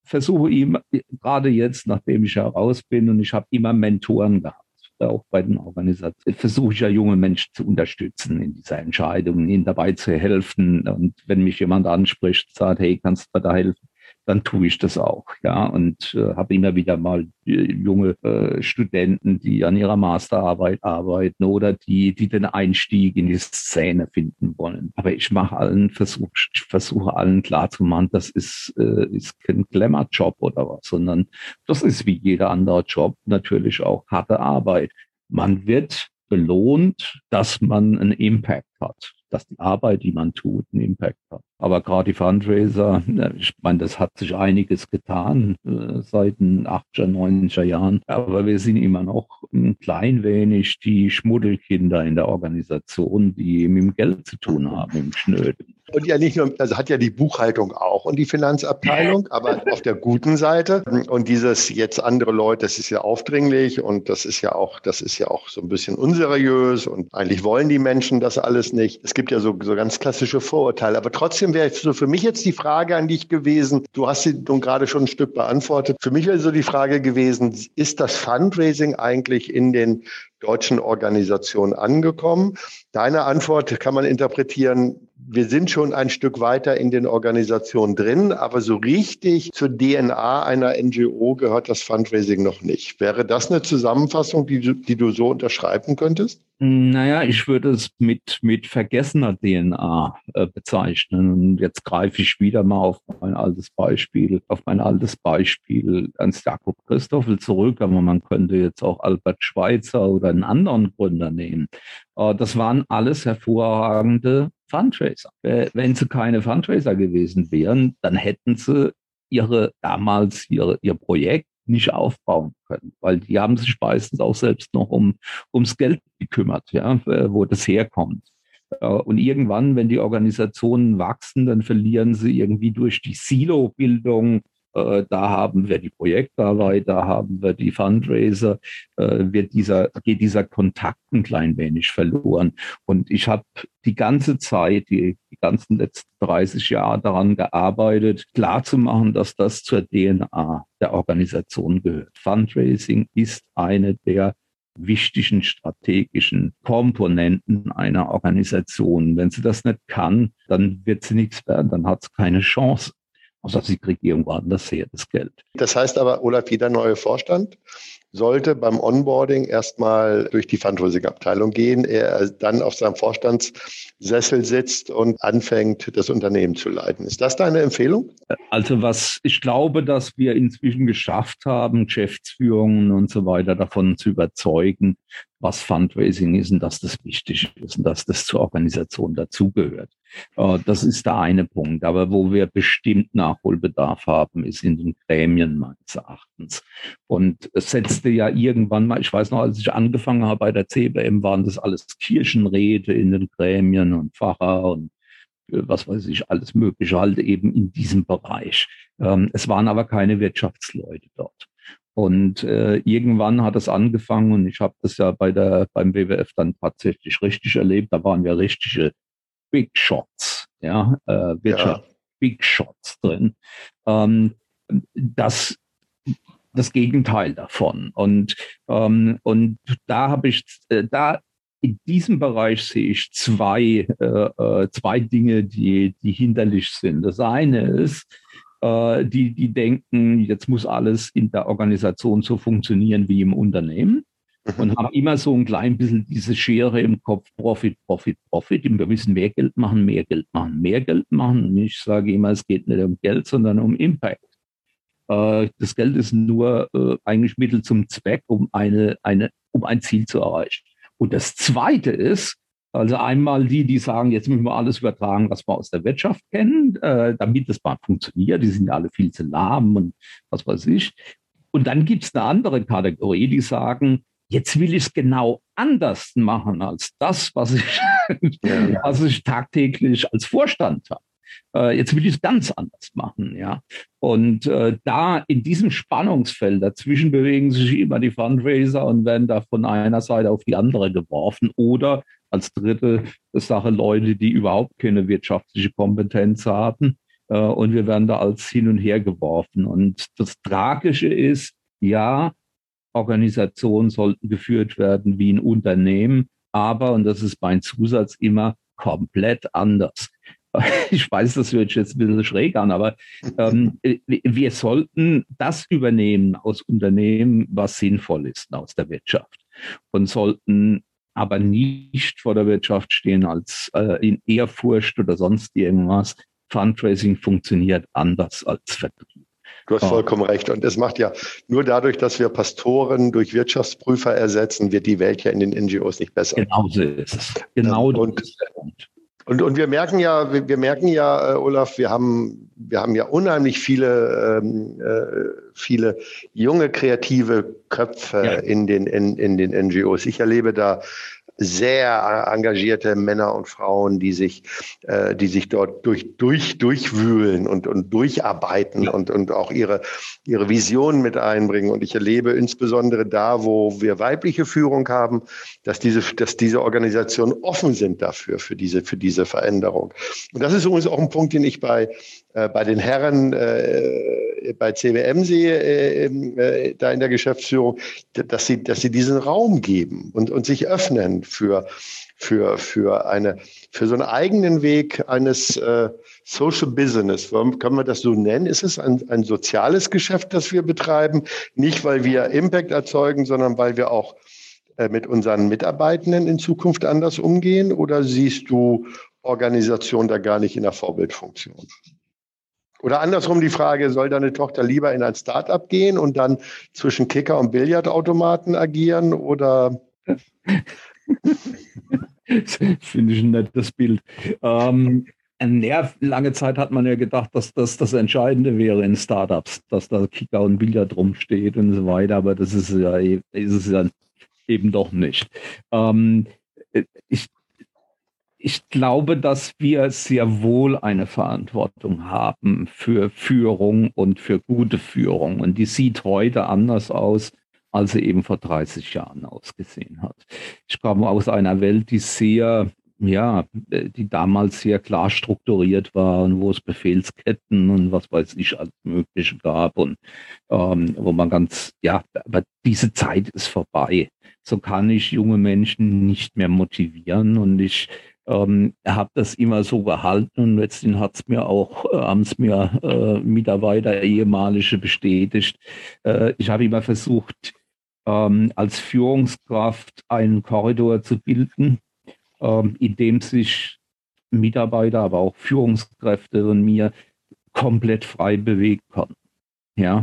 versuche ihm, gerade jetzt, nachdem ich heraus bin und ich habe immer Mentoren gehabt, auch bei den Organisationen, versuche ich ja junge Menschen zu unterstützen in dieser Entscheidung, ihnen dabei zu helfen. Und wenn mich jemand anspricht, sagt, hey, kannst du mir da helfen? Dann tue ich das auch, ja, und äh, habe immer wieder mal äh, junge äh, Studenten, die an ihrer Masterarbeit arbeiten oder die, die den Einstieg in die Szene finden wollen. Aber ich mache allen, versuche, ich versuche allen klarzumachen, das ist, äh, ist kein Glamour-Job oder was, sondern das ist wie jeder andere Job natürlich auch harte Arbeit. Man wird belohnt, dass man einen Impact hat, dass die Arbeit, die man tut, einen Impact hat. Aber gerade die Fundraiser, ich meine, das hat sich einiges getan äh, seit den achtziger, neunziger Jahren. Aber wir sind immer noch ein klein wenig die Schmuddelkinder in der Organisation, die mit dem Geld zu tun haben, im Schnöden. Und ja nicht nur, also hat ja die Buchhaltung auch und die Finanzabteilung, aber auf der guten Seite. Und dieses jetzt andere Leute, das ist ja aufdringlich und das ist ja auch, das ist ja auch so ein bisschen unseriös und eigentlich wollen die Menschen das alles nicht. Es gibt ja so, so ganz klassische Vorurteile. Aber trotzdem wäre so für mich jetzt die Frage an dich gewesen, du hast sie nun gerade schon ein Stück beantwortet. Für mich wäre so die Frage gewesen, ist das Fundraising eigentlich in den deutschen Organisationen angekommen? Deine Antwort kann man interpretieren, wir sind schon ein Stück weiter in den Organisationen drin, aber so richtig zur D N A einer N G O gehört das Fundraising noch nicht. Wäre das eine Zusammenfassung, die du, die du so unterschreiben könntest? Naja, ich würde es mit, mit vergessener D N A äh, bezeichnen. Und jetzt greife ich wieder mal auf mein altes Beispiel, auf mein altes Beispiel ans Jakob Christoffel zurück, aber man könnte jetzt auch Albert Schweitzer oder einen anderen Gründer nehmen. Äh, das waren alles hervorragende Fundraiser. Äh, wenn sie keine Fundraiser gewesen wären, dann hätten sie ihre damals ihre, ihr Projekt nicht aufbauen können, weil die haben sich meistens auch selbst noch um ums Geld gekümmert, ja, wo das herkommt. Und irgendwann, wenn die Organisationen wachsen, dann verlieren sie irgendwie durch die Silo-Bildung. Da haben wir die Projektarbeit, da haben wir die Fundraiser, wird dieser, geht dieser Kontakt ein klein wenig verloren. Und ich habe die ganze Zeit, die, die ganzen letzten dreißig Jahre daran gearbeitet, klarzumachen, dass das zur D N A der Organisation gehört. Fundraising ist eine der wichtigen strategischen Komponenten einer Organisation. Wenn sie das nicht kann, dann wird sie nichts werden, dann hat sie keine Chance. Außer sie kriegt irgendwo anders her das Geld. Das heißt aber, Olaf, jeder neue Vorstand sollte beim Onboarding erstmal durch die Fundraising-Abteilung gehen, er dann auf seinem Vorstandssessel sitzt und anfängt, das Unternehmen zu leiten. Ist das deine Empfehlung? Also was ich glaube, dass wir inzwischen geschafft haben, Geschäftsführungen und so weiter davon zu überzeugen, was Fundraising ist und dass das wichtig ist und dass das zur Organisation dazugehört. Das ist der eine Punkt. Aber wo wir bestimmt Nachholbedarf haben, ist in den Gremien meines Erachtens. Und es setzte ja irgendwann mal, ich weiß noch, als ich angefangen habe bei der C B M, waren das alles Kirchenräte in den Gremien und Pfarrer und was weiß ich, alles Mögliche halt eben in diesem Bereich. Es waren aber keine Wirtschaftsleute dort. Und äh, irgendwann hat es angefangen und ich habe das ja bei der beim W W F dann tatsächlich richtig erlebt. Da waren wir richtige Big Shots, ja, äh, Wirtschaft, ja. Big Shots drin. Ähm, das das Gegenteil davon. Und ähm, und da habe ich äh, da in diesem Bereich sehe ich zwei äh, zwei Dinge, die die hinderlich sind. Das eine ist, Die, die denken, jetzt muss alles in der Organisation so funktionieren wie im Unternehmen und haben immer so ein klein bisschen diese Schere im Kopf, Profit, Profit, Profit. Wir müssen mehr Geld machen, mehr Geld machen, mehr Geld machen. Und ich sage immer, es geht nicht um Geld, sondern um Impact. Das Geld ist nur eigentlich Mittel zum Zweck, um, eine, eine, um ein Ziel zu erreichen. Und das Zweite ist, also einmal die, die sagen, jetzt müssen wir alles übertragen, was wir aus der Wirtschaft kennen, äh, damit das mal funktioniert. Die sind ja alle viel zu lahm und was weiß ich. Und dann gibt es eine andere Kategorie, die sagen, jetzt will ich es genau anders machen als das, was ich, ja. was ich tagtäglich als Vorstand habe. Äh, jetzt will ich es ganz anders machen, ja. Und äh, da in diesem Spannungsfeld dazwischen bewegen sich immer die Fundraiser und werden da von einer Seite auf die andere geworfen oder als dritte Sache Leute, die überhaupt keine wirtschaftliche Kompetenz haben, äh, und wir werden da als hin und her geworfen. Und das Tragische ist, ja, Organisationen sollten geführt werden wie ein Unternehmen, aber, und das ist mein Zusatz immer, komplett anders. Ich weiß, das hört sich jetzt ein bisschen schräg an, aber ähm, wir sollten das übernehmen aus Unternehmen, was sinnvoll ist aus der Wirtschaft, und sollten aber nicht vor der Wirtschaft stehen als äh, in Ehrfurcht oder sonst irgendwas. Fundraising funktioniert anders als Vertrieb. Du hast vollkommen recht. Und es macht ja nur dadurch, dass wir Pastoren durch Wirtschaftsprüfer ersetzen, wird die Welt ja in den N G Os nicht besser. Genau so ist es. Genau ähm, und, das ist der Punkt. Und, und wir merken ja, wir, wir merken ja, äh, Olaf, wir haben, wir haben ja unheimlich viele, ähm, äh, viele junge kreative Köpfe ja. in den in, in den N G Os. Ich erlebe da sehr engagierte Männer und Frauen, die sich, äh, die sich dort durch, durch, durchwühlen und, und durcharbeiten ja. und, und auch ihre, ihre Visionen mit einbringen. Und ich erlebe insbesondere da, wo wir weibliche Führung haben, dass diese, dass diese Organisationen offen sind dafür, für diese, für diese Veränderung. Und das ist übrigens auch ein Punkt, den ich bei, äh, bei den Herren, äh, bei C W M sehe, äh, äh, da in der Geschäftsführung, dass sie, dass sie diesen Raum geben und, und sich öffnen für, für, für eine, für so einen eigenen Weg eines äh, Social Business. Kann man das so nennen? Ist es ein, ein soziales Geschäft, das wir betreiben? Nicht, weil wir Impact erzeugen, sondern weil wir auch äh, mit unseren Mitarbeitenden in Zukunft anders umgehen? Oder siehst du Organisation da gar nicht in der Vorbildfunktion? Oder andersrum die Frage, soll deine Tochter lieber in ein Start-up gehen und dann zwischen Kicker und Billardautomaten agieren oder? Finde ich ein nettes Bild. Ähm, ja, lange Zeit hat man ja gedacht, dass das das Entscheidende wäre in Startups, dass da Kicker und Billard rumsteht und so weiter, aber das ist ja, ist es ja eben doch nicht. Ähm, ich Ich glaube, dass wir sehr wohl eine Verantwortung haben für Führung und für gute Führung. Und die sieht heute anders aus, als sie eben vor dreißig Jahren ausgesehen hat. Ich komme aus einer Welt, die sehr, ja, die damals sehr klar strukturiert war und wo es Befehlsketten und was weiß ich alles Mögliche gab und ähm, wo man ganz, ja, aber diese Zeit ist vorbei. So kann ich junge Menschen nicht mehr motivieren und ich Ähm, er hat das immer so gehalten und letztendlich hat es mir auch, äh, haben es mir äh, Mitarbeiter, ehemalige bestätigt. Äh, ich habe immer versucht, ähm, als Führungskraft einen Korridor zu bilden, ähm, in dem sich Mitarbeiter, aber auch Führungskräfte von mir komplett frei bewegen konnten. Ja,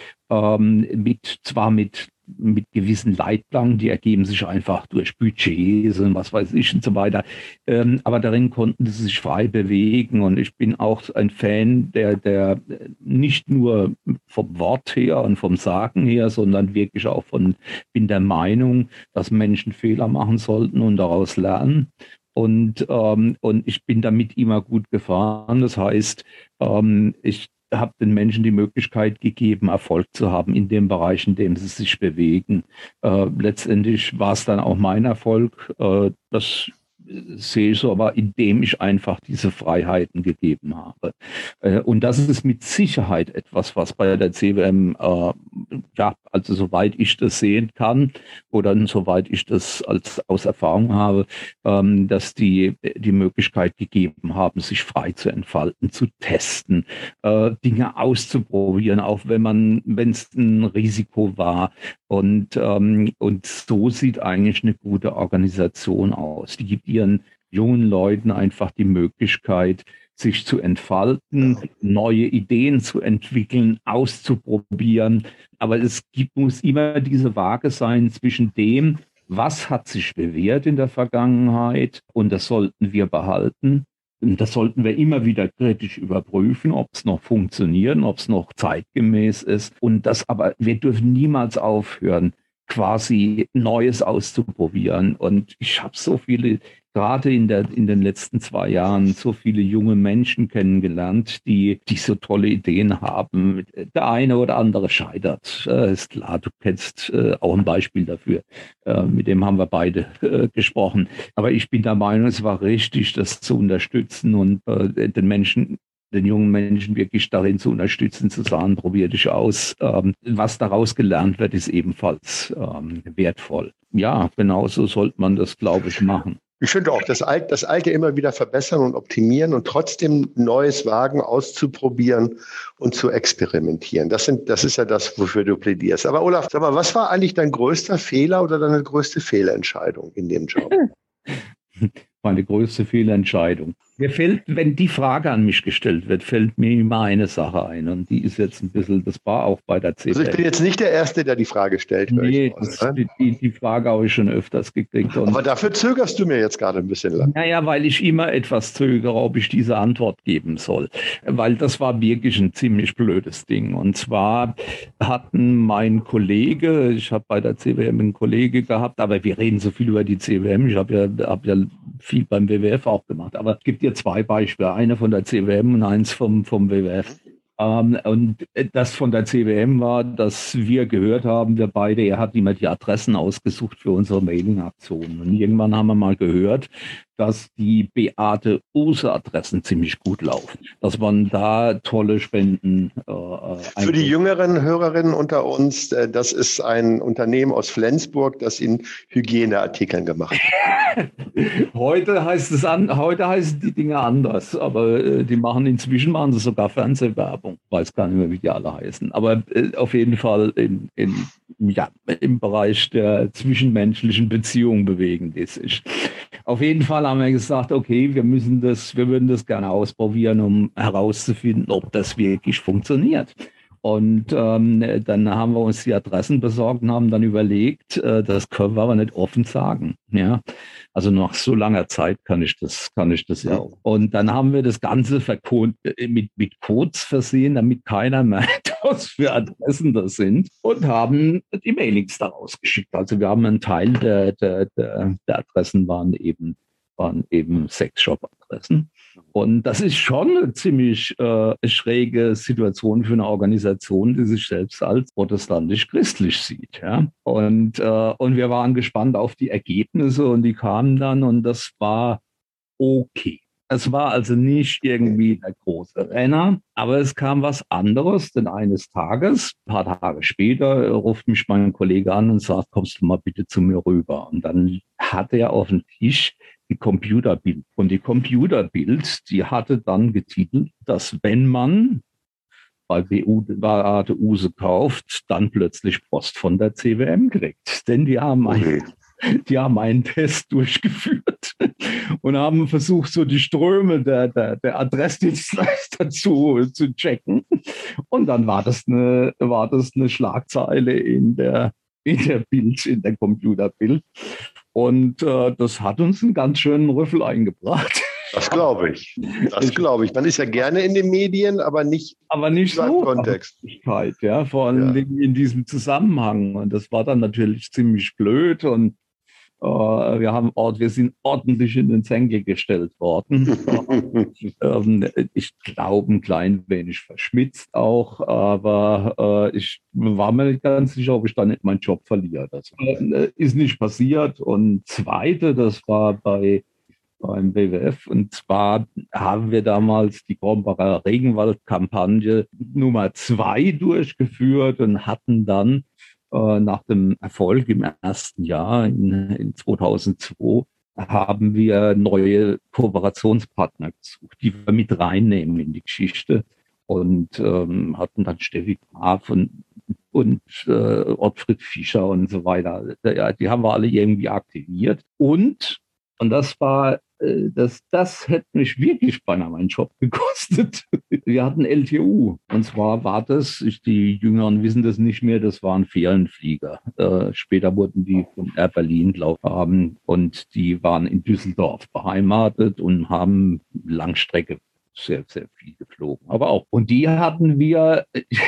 ähm, mit, zwar mit mit gewissen Leitplanken, die ergeben sich einfach durch Budgets und was weiß ich und so weiter. Ähm, aber darin konnten sie sich frei bewegen und ich bin auch ein Fan, der, der nicht nur vom Wort her und vom Sagen her, sondern wirklich auch von, bin der Meinung, dass Menschen Fehler machen sollten und daraus lernen. Und, ähm, und ich bin damit immer gut gefahren. Das heißt, ähm, ich habe den Menschen die Möglichkeit gegeben, Erfolg zu haben in dem Bereich, in dem sie sich bewegen. Äh, letztendlich war es dann auch mein Erfolg. Äh, das sehe ich so, aber indem ich einfach diese Freiheiten gegeben habe. Äh, und das ist mit Sicherheit etwas, was bei der C W M, äh, ja, also soweit ich das sehen kann oder soweit ich das als aus Erfahrung habe, ähm, dass die die Möglichkeit gegeben haben, sich frei zu entfalten, zu testen, äh, Dinge auszuprobieren, auch wenn man, wenn es ein Risiko war. Und, ähm, und so sieht eigentlich eine gute Organisation aus. Die gibt ihren jungen Leuten einfach die Möglichkeit, sich zu entfalten, neue Ideen zu entwickeln, auszuprobieren. Aber es gibt, muss immer diese Waage sein zwischen dem, was hat sich bewährt in der Vergangenheit, und das sollten wir behalten. Und das sollten wir immer wieder kritisch überprüfen, ob es noch funktioniert, ob es noch zeitgemäß ist. Und das aber, wir dürfen niemals aufhören, quasi Neues auszuprobieren. Und ich habe so viele, gerade in, der, in den letzten zwei Jahren, so viele junge Menschen kennengelernt, die, die so tolle Ideen haben. Der eine oder andere scheitert. Äh, ist klar, du kennst äh, auch ein Beispiel dafür. Äh, mit dem haben wir beide äh, gesprochen. Aber ich bin der Meinung, es war richtig, das zu unterstützen und äh, den Menschen den jungen Menschen wirklich darin zu unterstützen, zu sagen, probier dich aus. Ähm, was daraus gelernt wird, ist ebenfalls ähm, wertvoll. Ja, genauso sollte man das, glaube ich, machen. Ich finde auch, das Alte, das Alte immer wieder verbessern und optimieren und trotzdem Neues wagen, auszuprobieren und zu experimentieren. Das sind, das ist ja das, wofür du plädierst. Aber Olaf, sag mal, was war eigentlich dein größter Fehler oder deine größte Fehlentscheidung in dem Job? Meine größte Fehlentscheidung. Mir fällt, wenn die Frage an mich gestellt wird, fällt mir immer eine Sache ein. Und die ist jetzt ein bisschen, das war auch bei der C W M. Also ich bin jetzt nicht der Erste, der die Frage stellt. Nee, das, die, die Frage habe ich schon öfters gekriegt. Und aber dafür zögerst du mir jetzt gerade ein bisschen lang. Naja, weil ich immer etwas zögere, ob ich diese Antwort geben soll. Weil das war wirklich ein ziemlich blödes Ding. Und zwar hatten mein Kollege, ich habe bei der C W M einen Kollege gehabt, aber wir reden so viel über die C W M. Ich habe ja, hab ja viel beim W W F auch gemacht. Aber es gibt hier zwei Beispiele. Eine von der C W M und eins vom, vom W W F. Ähm, und das von der C W M war, dass wir gehört haben, wir beide, er hat immer die Adressen ausgesucht für unsere Mailing-Aktionen. Und irgendwann haben wir mal gehört, dass die Beate Uhse-Adressen ziemlich gut laufen. Dass man da tolle Spenden... Äh, für die jüngeren Hörerinnen unter uns, äh, das ist ein Unternehmen aus Flensburg, das in Hygieneartikeln gemacht hat. Heute heißt es an, heute heißen die Dinge anders, aber äh, die machen inzwischen machen sie sogar Fernsehwerbung. Ich weiß gar nicht mehr, wie die alle heißen. Aber äh, auf jeden Fall in, in, ja, im Bereich der zwischenmenschlichen Beziehungen bewegen die sich. Auf jeden Fall haben wir gesagt, okay, wir müssen das, wir würden das gerne ausprobieren, um herauszufinden, ob das wirklich funktioniert. Und ähm, dann haben wir uns die Adressen besorgt und haben dann überlegt, äh, das können wir aber nicht offen sagen. Ja, also nach so langer Zeit kann ich das, kann ich das ja auch. Und dann haben wir das Ganze verkont, mit, mit Codes versehen, damit keiner merkt, was für Adressen das sind, und haben die Mailings daraus geschickt. Also wir haben einen Teil der, der, der, der Adressen waren eben, waren eben Sexshop-Adressen. Und das ist schon eine ziemlich äh, schräge Situation für eine Organisation, die sich selbst als protestantisch-christlich sieht. Ja? Und, äh, und wir waren gespannt auf die Ergebnisse und die kamen dann und das war okay. Es war also nicht irgendwie der große Renner, aber es kam was anderes, denn eines Tages, ein paar Tage später, ruft mich mein Kollege an und sagt, kommst du mal bitte zu mir rüber. Und dann hat er auf dem Tisch die Computerbild. Und die Computerbild, die hatte dann getitelt, dass wenn man bei Beate Uhse kauft, dann plötzlich Post von der C W M kriegt. Denn die haben einen, die haben einen Test durchgeführt und haben versucht, so die Ströme der, der, der Adressdienstleister zu, zu checken. Und dann war das eine, war das eine Schlagzeile in der, in der Bild, in der Computerbild. Und äh, das hat uns einen ganz schönen Rüffel eingebracht. Das glaube ich. Das glaube ich. Man ist ja gerne in den Medien, aber nicht, aber nicht so im Kontext. Ja, vor allem ja. in diesem Zusammenhang. Und das war dann natürlich ziemlich blöd. Und äh, wir, haben, wir sind ordentlich in den Senkel gestellt worden. ähm, ich glaube, ein klein wenig verschmitzt auch. Aber äh, ich war mir nicht ganz sicher, ob ich dann nicht meinen Job verliere. Das äh, ist nicht passiert. Und zweite, das war bei beim W W F. Und zwar haben wir damals die Krombacher Regenwald-Kampagne Nummer zwei durchgeführt und hatten dann äh, nach dem Erfolg im ersten Jahr, in, in zweitausendzwei, haben wir neue Kooperationspartner gesucht, die wir mit reinnehmen in die Geschichte. Und ähm, hatten dann Steffi Graf und, und äh, Ottfried Fischer und so weiter. Ja, die haben wir alle irgendwie aktiviert. Und Und das war, das, das hätte mich wirklich beinahe meinen Job gekostet. Wir hatten L T U. Und zwar war das, die Jüngeren wissen das nicht mehr, das waren Ferienflieger. Äh, später wurden die von Air Berlin, glaube ich, haben. Und die waren in Düsseldorf beheimatet und haben Langstrecke sehr, sehr viel geflogen. Aber auch. Und die hatten wir,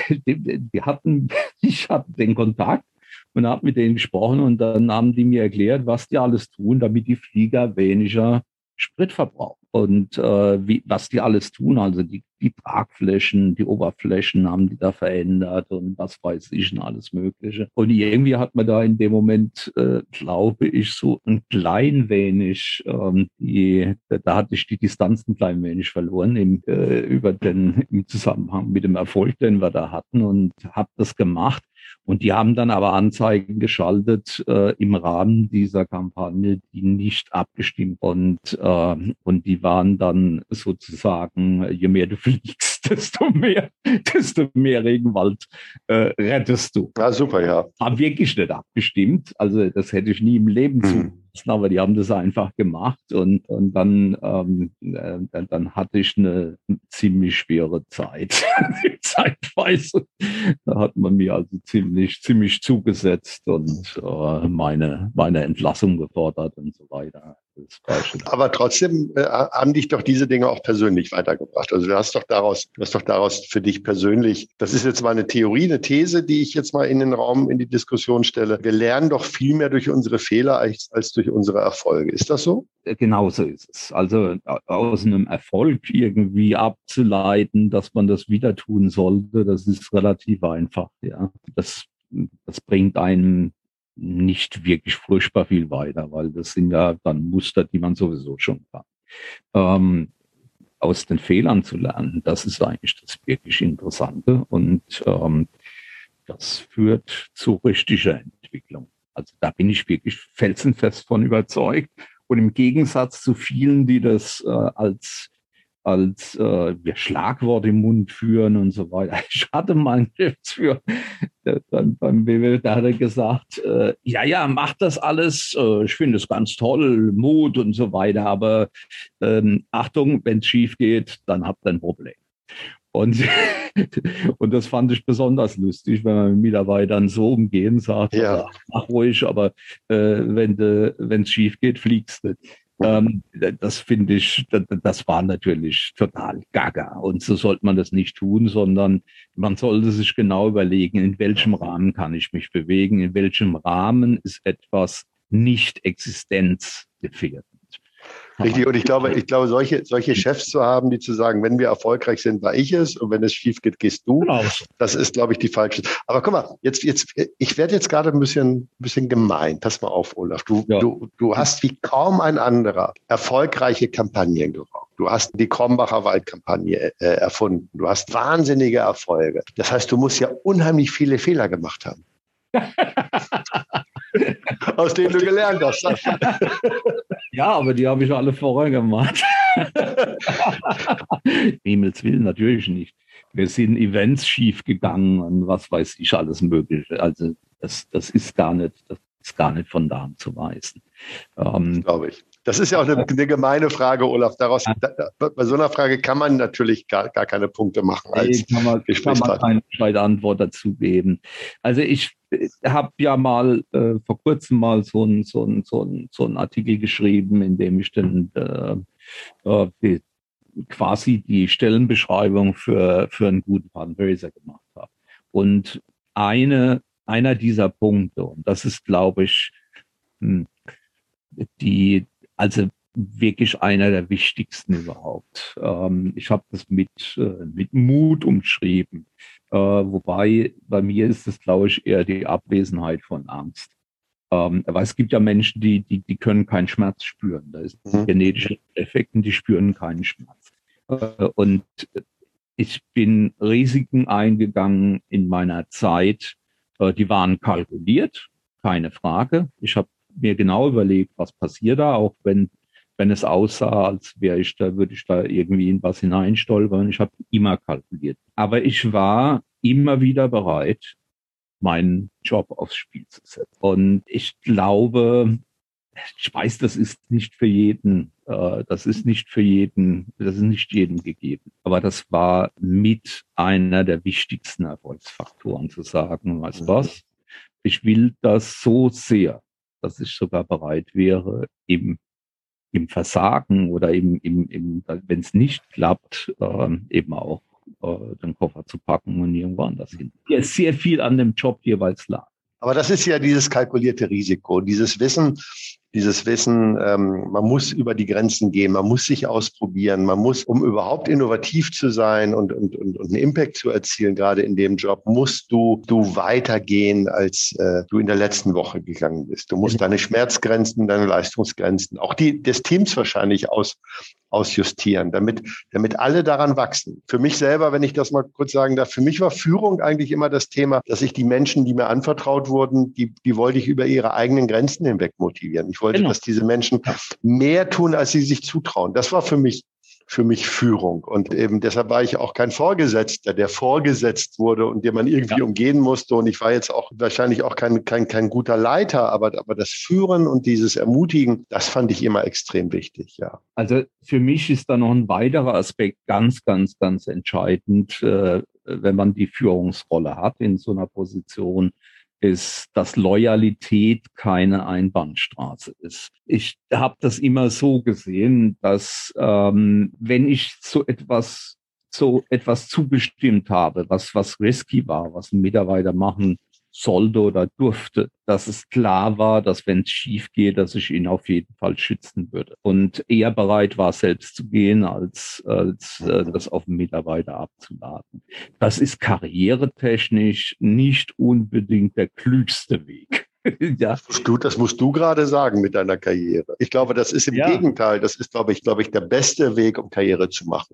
die hatten, ich hatte den Kontakt und habe mit denen gesprochen und dann haben die mir erklärt, was die alles tun, damit die Flieger weniger Spritverbrauch und äh, wie, was die alles tun. Also die, die Tragflächen, die Oberflächen haben die da verändert und was weiß ich und alles Mögliche. Und irgendwie hat man da in dem Moment, äh, glaube ich, so ein klein wenig, ähm, die, da, da hatte ich die Distanz ein klein wenig verloren im, äh, über den, im Zusammenhang mit dem Erfolg, den wir da hatten und habe das gemacht. Und die haben dann aber Anzeigen geschaltet äh, im Rahmen dieser Kampagne, die nicht abgestimmt. Und, äh, und die waren dann sozusagen, je mehr du fliegst, desto mehr, desto mehr Regenwald äh, rettest du. Ja, super, ja. Haben wirklich nicht abgestimmt. Also das hätte ich nie im Leben Hm. zugelassen, aber die haben das einfach gemacht. Und, und dann, ähm, äh, dann, dann hatte ich eine ziemlich schwere Zeit. Zeitweise. Da hat man mir also ziemlich, ziemlich zugesetzt und äh, meine, meine Entlassung gefordert und so weiter. Aber trotzdem äh, haben dich doch diese Dinge auch persönlich weitergebracht. Also du hast doch daraus, du hast doch daraus für dich persönlich, das ist jetzt mal eine Theorie, eine These, die ich jetzt mal in den Raum, in die Diskussion stelle. Wir lernen doch viel mehr durch unsere Fehler als, als durch unsere Erfolge. Ist das so? Genauso ist es. Also aus einem Erfolg irgendwie abzuleiten, dass man das wieder tun sollte, das ist relativ einfach. Ja, das, das bringt einen nicht wirklich furchtbar viel weiter, weil das sind ja dann Muster, die man sowieso schon kann. Ähm, aus den Fehlern zu lernen, das ist eigentlich das wirklich Interessante und ähm, das führt zu richtiger Entwicklung. Also da bin ich wirklich felsenfest von überzeugt. Und im Gegensatz zu vielen, die das äh, als als äh, wir Schlagworte im Mund führen und so weiter. Ich hatte mal einen Geschäftsführer der, dann beim B W, da hat er gesagt, äh, ja, ja, mach das alles, äh, ich finde es ganz toll, Mut und so weiter, aber ähm, Achtung, wenn es schief geht, dann habt ihr ein Problem. Und, und das fand ich besonders lustig, wenn man mit Mitarbeitern so umgehen sagt, ja. Mach ruhig, aber äh, wenn es schief geht, fliegst du. Ähm, das finde ich, das, das war natürlich total gaga. Und so sollte man das nicht tun, sondern man sollte sich genau überlegen, in welchem Rahmen kann ich mich bewegen, in welchem Rahmen ist etwas nicht existenzgefährdend. Richtig, und ich glaube, ich glaube, solche, solche Chefs zu haben, die zu sagen, wenn wir erfolgreich sind, war ich es und wenn es schief geht, gehst du. Genau. Das ist, glaube ich, die falsche. Aber guck mal, jetzt, jetzt, ich werde jetzt gerade ein bisschen, ein bisschen gemein. Pass mal auf, Olaf. Du, ja. du, du hast wie kaum ein anderer erfolgreiche Kampagnen geraucht. Du hast die Krombacher Waldkampagne äh, erfunden. Du hast wahnsinnige Erfolge. Das heißt, du musst ja unheimlich viele Fehler gemacht haben. Aus denen du gelernt hast. Ja, aber die habe ich alle vorher gemacht. Himmels Willen natürlich nicht. Wir sind Events schief gegangen und was weiß ich alles Mögliche. Also das, das ist gar nicht, das ist gar nicht von da zu weisen. Ähm, Glaube ich. Das ist ja auch eine, eine gemeine Frage, Olaf. Daraus, da, da, bei so einer Frage kann man natürlich gar, gar keine Punkte machen. Als nee, kann man, kann man keine zweite Antwort dazu geben. Also ich habe ja mal äh, vor kurzem mal so einen so ein, so ein, so ein Artikel geschrieben, in dem ich dann äh, äh, die, quasi die Stellenbeschreibung für, für einen guten Fundraiser gemacht habe. Und eine, einer dieser Punkte, und das ist, glaube ich, die, also wirklich einer der wichtigsten überhaupt. Ähm, ich habe das mit, äh, mit Mut umschrieben. Äh, wobei bei mir ist es, glaube ich, eher die Abwesenheit von Angst. Ähm, aber es gibt ja Menschen, die, die, die können keinen Schmerz spüren. Da ist ein genetischer Effekt und die spüren keinen Schmerz. Äh, und ich bin Risiken eingegangen in meiner Zeit. Äh, die waren kalkuliert, keine Frage. Ich habe mir genau überlegt, was passiert da, auch wenn wenn es aussah, als wäre ich da, würde ich da irgendwie in was hineinstolpern. Ich habe immer kalkuliert. Aber ich war immer wieder bereit, meinen Job aufs Spiel zu setzen. Und ich glaube, ich weiß, das ist nicht für jeden, äh, das ist nicht für jeden, das ist nicht jedem gegeben. Aber das war mit einer der wichtigsten Erfolgsfaktoren, zu sagen, weißt du was, ich will das so sehr, dass ich sogar bereit wäre, im im Versagen oder im, im, im wenn es nicht klappt, äh, eben auch äh, den Koffer zu packen und irgendwo anders hin. Ja, sehr viel an dem Job jeweils lag. Aber das ist ja dieses kalkulierte Risiko, dieses Wissen, dieses Wissen, ähm, man muss über die Grenzen gehen, man muss sich ausprobieren, man muss, um überhaupt innovativ zu sein und, und, und, und einen Impact zu erzielen, gerade in dem Job, musst du, du weitergehen, als äh, du in der letzten Woche gegangen bist. Du musst deine Schmerzgrenzen, deine Leistungsgrenzen, auch die des Teams wahrscheinlich aus, ausjustieren, damit, damit alle daran wachsen. Für mich selber, wenn ich das mal kurz sagen darf, für mich war Führung eigentlich immer das Thema, dass ich die Menschen, die mir anvertraut wurden, die, die wollte ich über ihre eigenen Grenzen hinweg motivieren. Ich wollte, genau. dass diese Menschen mehr tun, als sie sich zutrauen. Das war für mich für mich Führung. Und eben deshalb war ich auch kein Vorgesetzter, der vorgesetzt wurde und den man irgendwie ja. umgehen musste. Und ich war jetzt auch wahrscheinlich auch kein, kein, kein guter Leiter, aber, aber das Führen und dieses Ermutigen, das fand ich immer extrem wichtig, ja. Also für mich ist da noch ein weiterer Aspekt ganz, ganz, ganz entscheidend, äh, wenn man die Führungsrolle hat in so einer Position, ist, dass Loyalität keine Einbahnstraße ist. Ich habe das immer so gesehen, dass ähm, wenn ich so etwas so etwas zugestimmt habe, was was risky war, was ein Mitarbeiter machen sollte oder durfte, dass es klar war, dass wenn es schief geht, dass ich ihn auf jeden Fall schützen würde und eher bereit war, selbst zu gehen, als, als äh, das auf den Mitarbeiter abzuladen. Das ist karrieretechnisch nicht unbedingt der klügste Weg. Ja. Das musst du, das musst du gerade sagen mit deiner Karriere. Ich glaube, das ist im ja. Gegenteil, das ist, glaube ich, glaube ich, der beste Weg, um Karriere zu machen.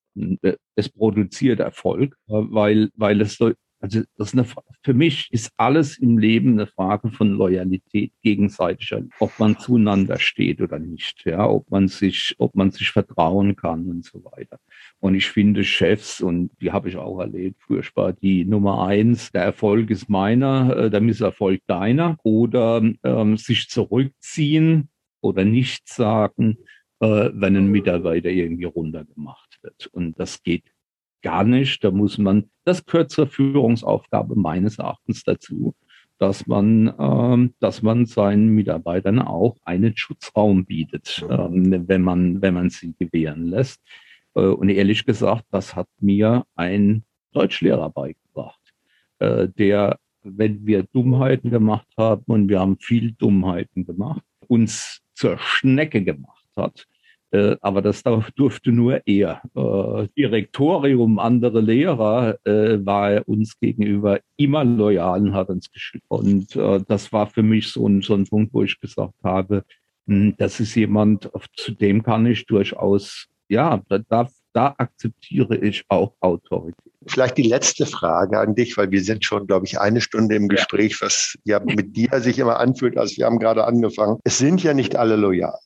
Es produziert Erfolg, weil, weil es so Also das ist eine, für mich ist alles im Leben eine Frage von Loyalität gegenseitiger, ob man zueinander steht oder nicht, ja, ob man sich, ob man sich vertrauen kann und so weiter. Und ich finde Chefs, und die habe ich auch erlebt, furchtbar, die Nummer eins, der Erfolg ist meiner, der Misserfolg deiner, oder ähm, sich zurückziehen oder nichts sagen, äh, wenn ein Mitarbeiter irgendwie runtergemacht wird. Und das geht gar nicht. Da muss man, das gehört zur Führungsaufgabe meines Erachtens dazu, dass man, ähm, dass man seinen Mitarbeitern auch einen Schutzraum bietet, ähm, wenn man, wenn man sie gewähren lässt. Äh, und ehrlich gesagt, das hat mir ein Deutschlehrer beigebracht, äh, der, wenn wir Dummheiten gemacht haben, und wir haben viel Dummheiten gemacht, uns zur Schnecke gemacht hat. Äh, aber das durfte nur er. Äh, Direktorium, andere Lehrer, äh, war er uns gegenüber immer loyal und hat uns geschützt. Und äh, das war für mich so ein, so ein Punkt, wo ich gesagt habe, mh, das ist jemand, zu dem kann ich durchaus, ja, da, da akzeptiere ich auch Autorität. Vielleicht die letzte Frage an dich, weil wir sind schon, glaube ich, eine Stunde im Gespräch, ja. was ja mit dir sich immer anfühlt, als wir haben gerade angefangen. Es sind ja nicht alle loyal.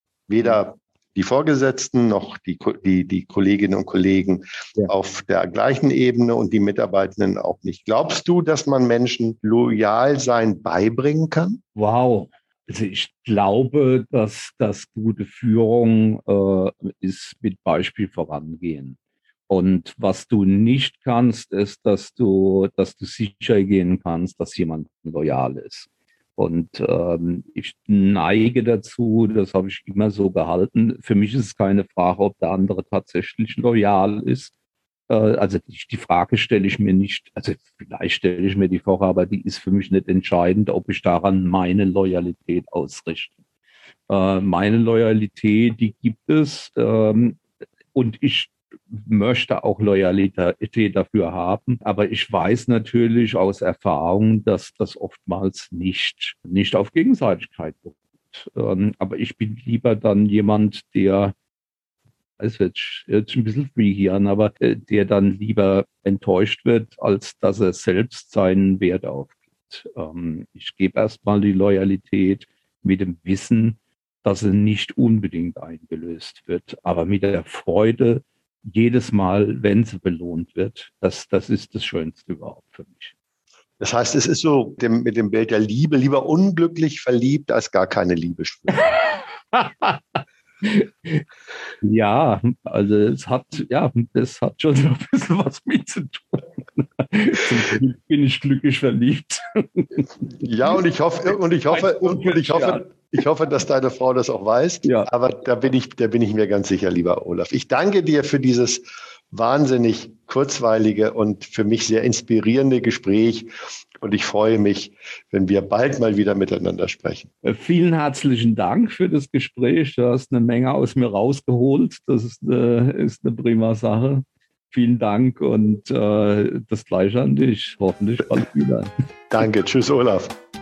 Weder die Vorgesetzten noch die, die, die Kolleginnen und Kollegen ja. auf der gleichen Ebene und die Mitarbeitenden auch nicht. Glaubst du, dass man Menschen loyal sein beibringen kann? Wow. Also ich glaube, dass das gute Führung äh, ist mit Beispiel vorangehen. Und was du nicht kannst, ist, dass du, dass du sicher gehen kannst, dass jemand loyal ist. Und ähm, ich neige dazu, das habe ich immer so gehalten. Für mich ist es keine Frage, ob der andere tatsächlich loyal ist. Äh, also die, die Frage stelle ich mir nicht, also vielleicht stelle ich mir die Frage, aber die ist für mich nicht entscheidend, ob ich daran meine Loyalität ausrichte. Äh, meine Loyalität, die gibt es. Ähm, und ich möchte auch Loyalität dafür haben. Aber ich weiß natürlich aus Erfahrung, dass das oftmals nicht, nicht auf Gegenseitigkeit beruht. Ähm, aber ich bin lieber dann jemand, der, es wird jetzt ein bisschen freaky an, aber äh, der dann lieber enttäuscht wird, als dass er selbst seinen Wert aufgibt. Ähm, ich gebe erstmal die Loyalität mit dem Wissen, dass sie nicht unbedingt eingelöst wird, aber mit der Freude, jedes Mal, wenn sie belohnt wird, das, das ist das Schönste überhaupt für mich. Das heißt, es ist so dem, mit dem Bild der Liebe, lieber unglücklich verliebt, als gar keine Liebe spüren. Ja, also es hat, ja, das hat schon ein bisschen was mit zu tun. Zum Glück bin ich glücklich verliebt. Ja, und ich hoffe, und ich hoffe, und ich hoffe, ich hoffe, dass deine Frau das auch weiß. Ja. Aber da bin ich, da bin ich mir ganz sicher, lieber Olaf. Ich danke dir für dieses wahnsinnig kurzweilige und für mich sehr inspirierende Gespräch, Und ich freue mich, wenn wir bald mal wieder miteinander sprechen. Vielen herzlichen Dank für das Gespräch. Du hast eine Menge aus mir rausgeholt. Das ist eine, ist eine prima Sache. Vielen Dank und äh, das Gleiche an dich. Hoffentlich bald wieder. Danke. Tschüss, Olaf.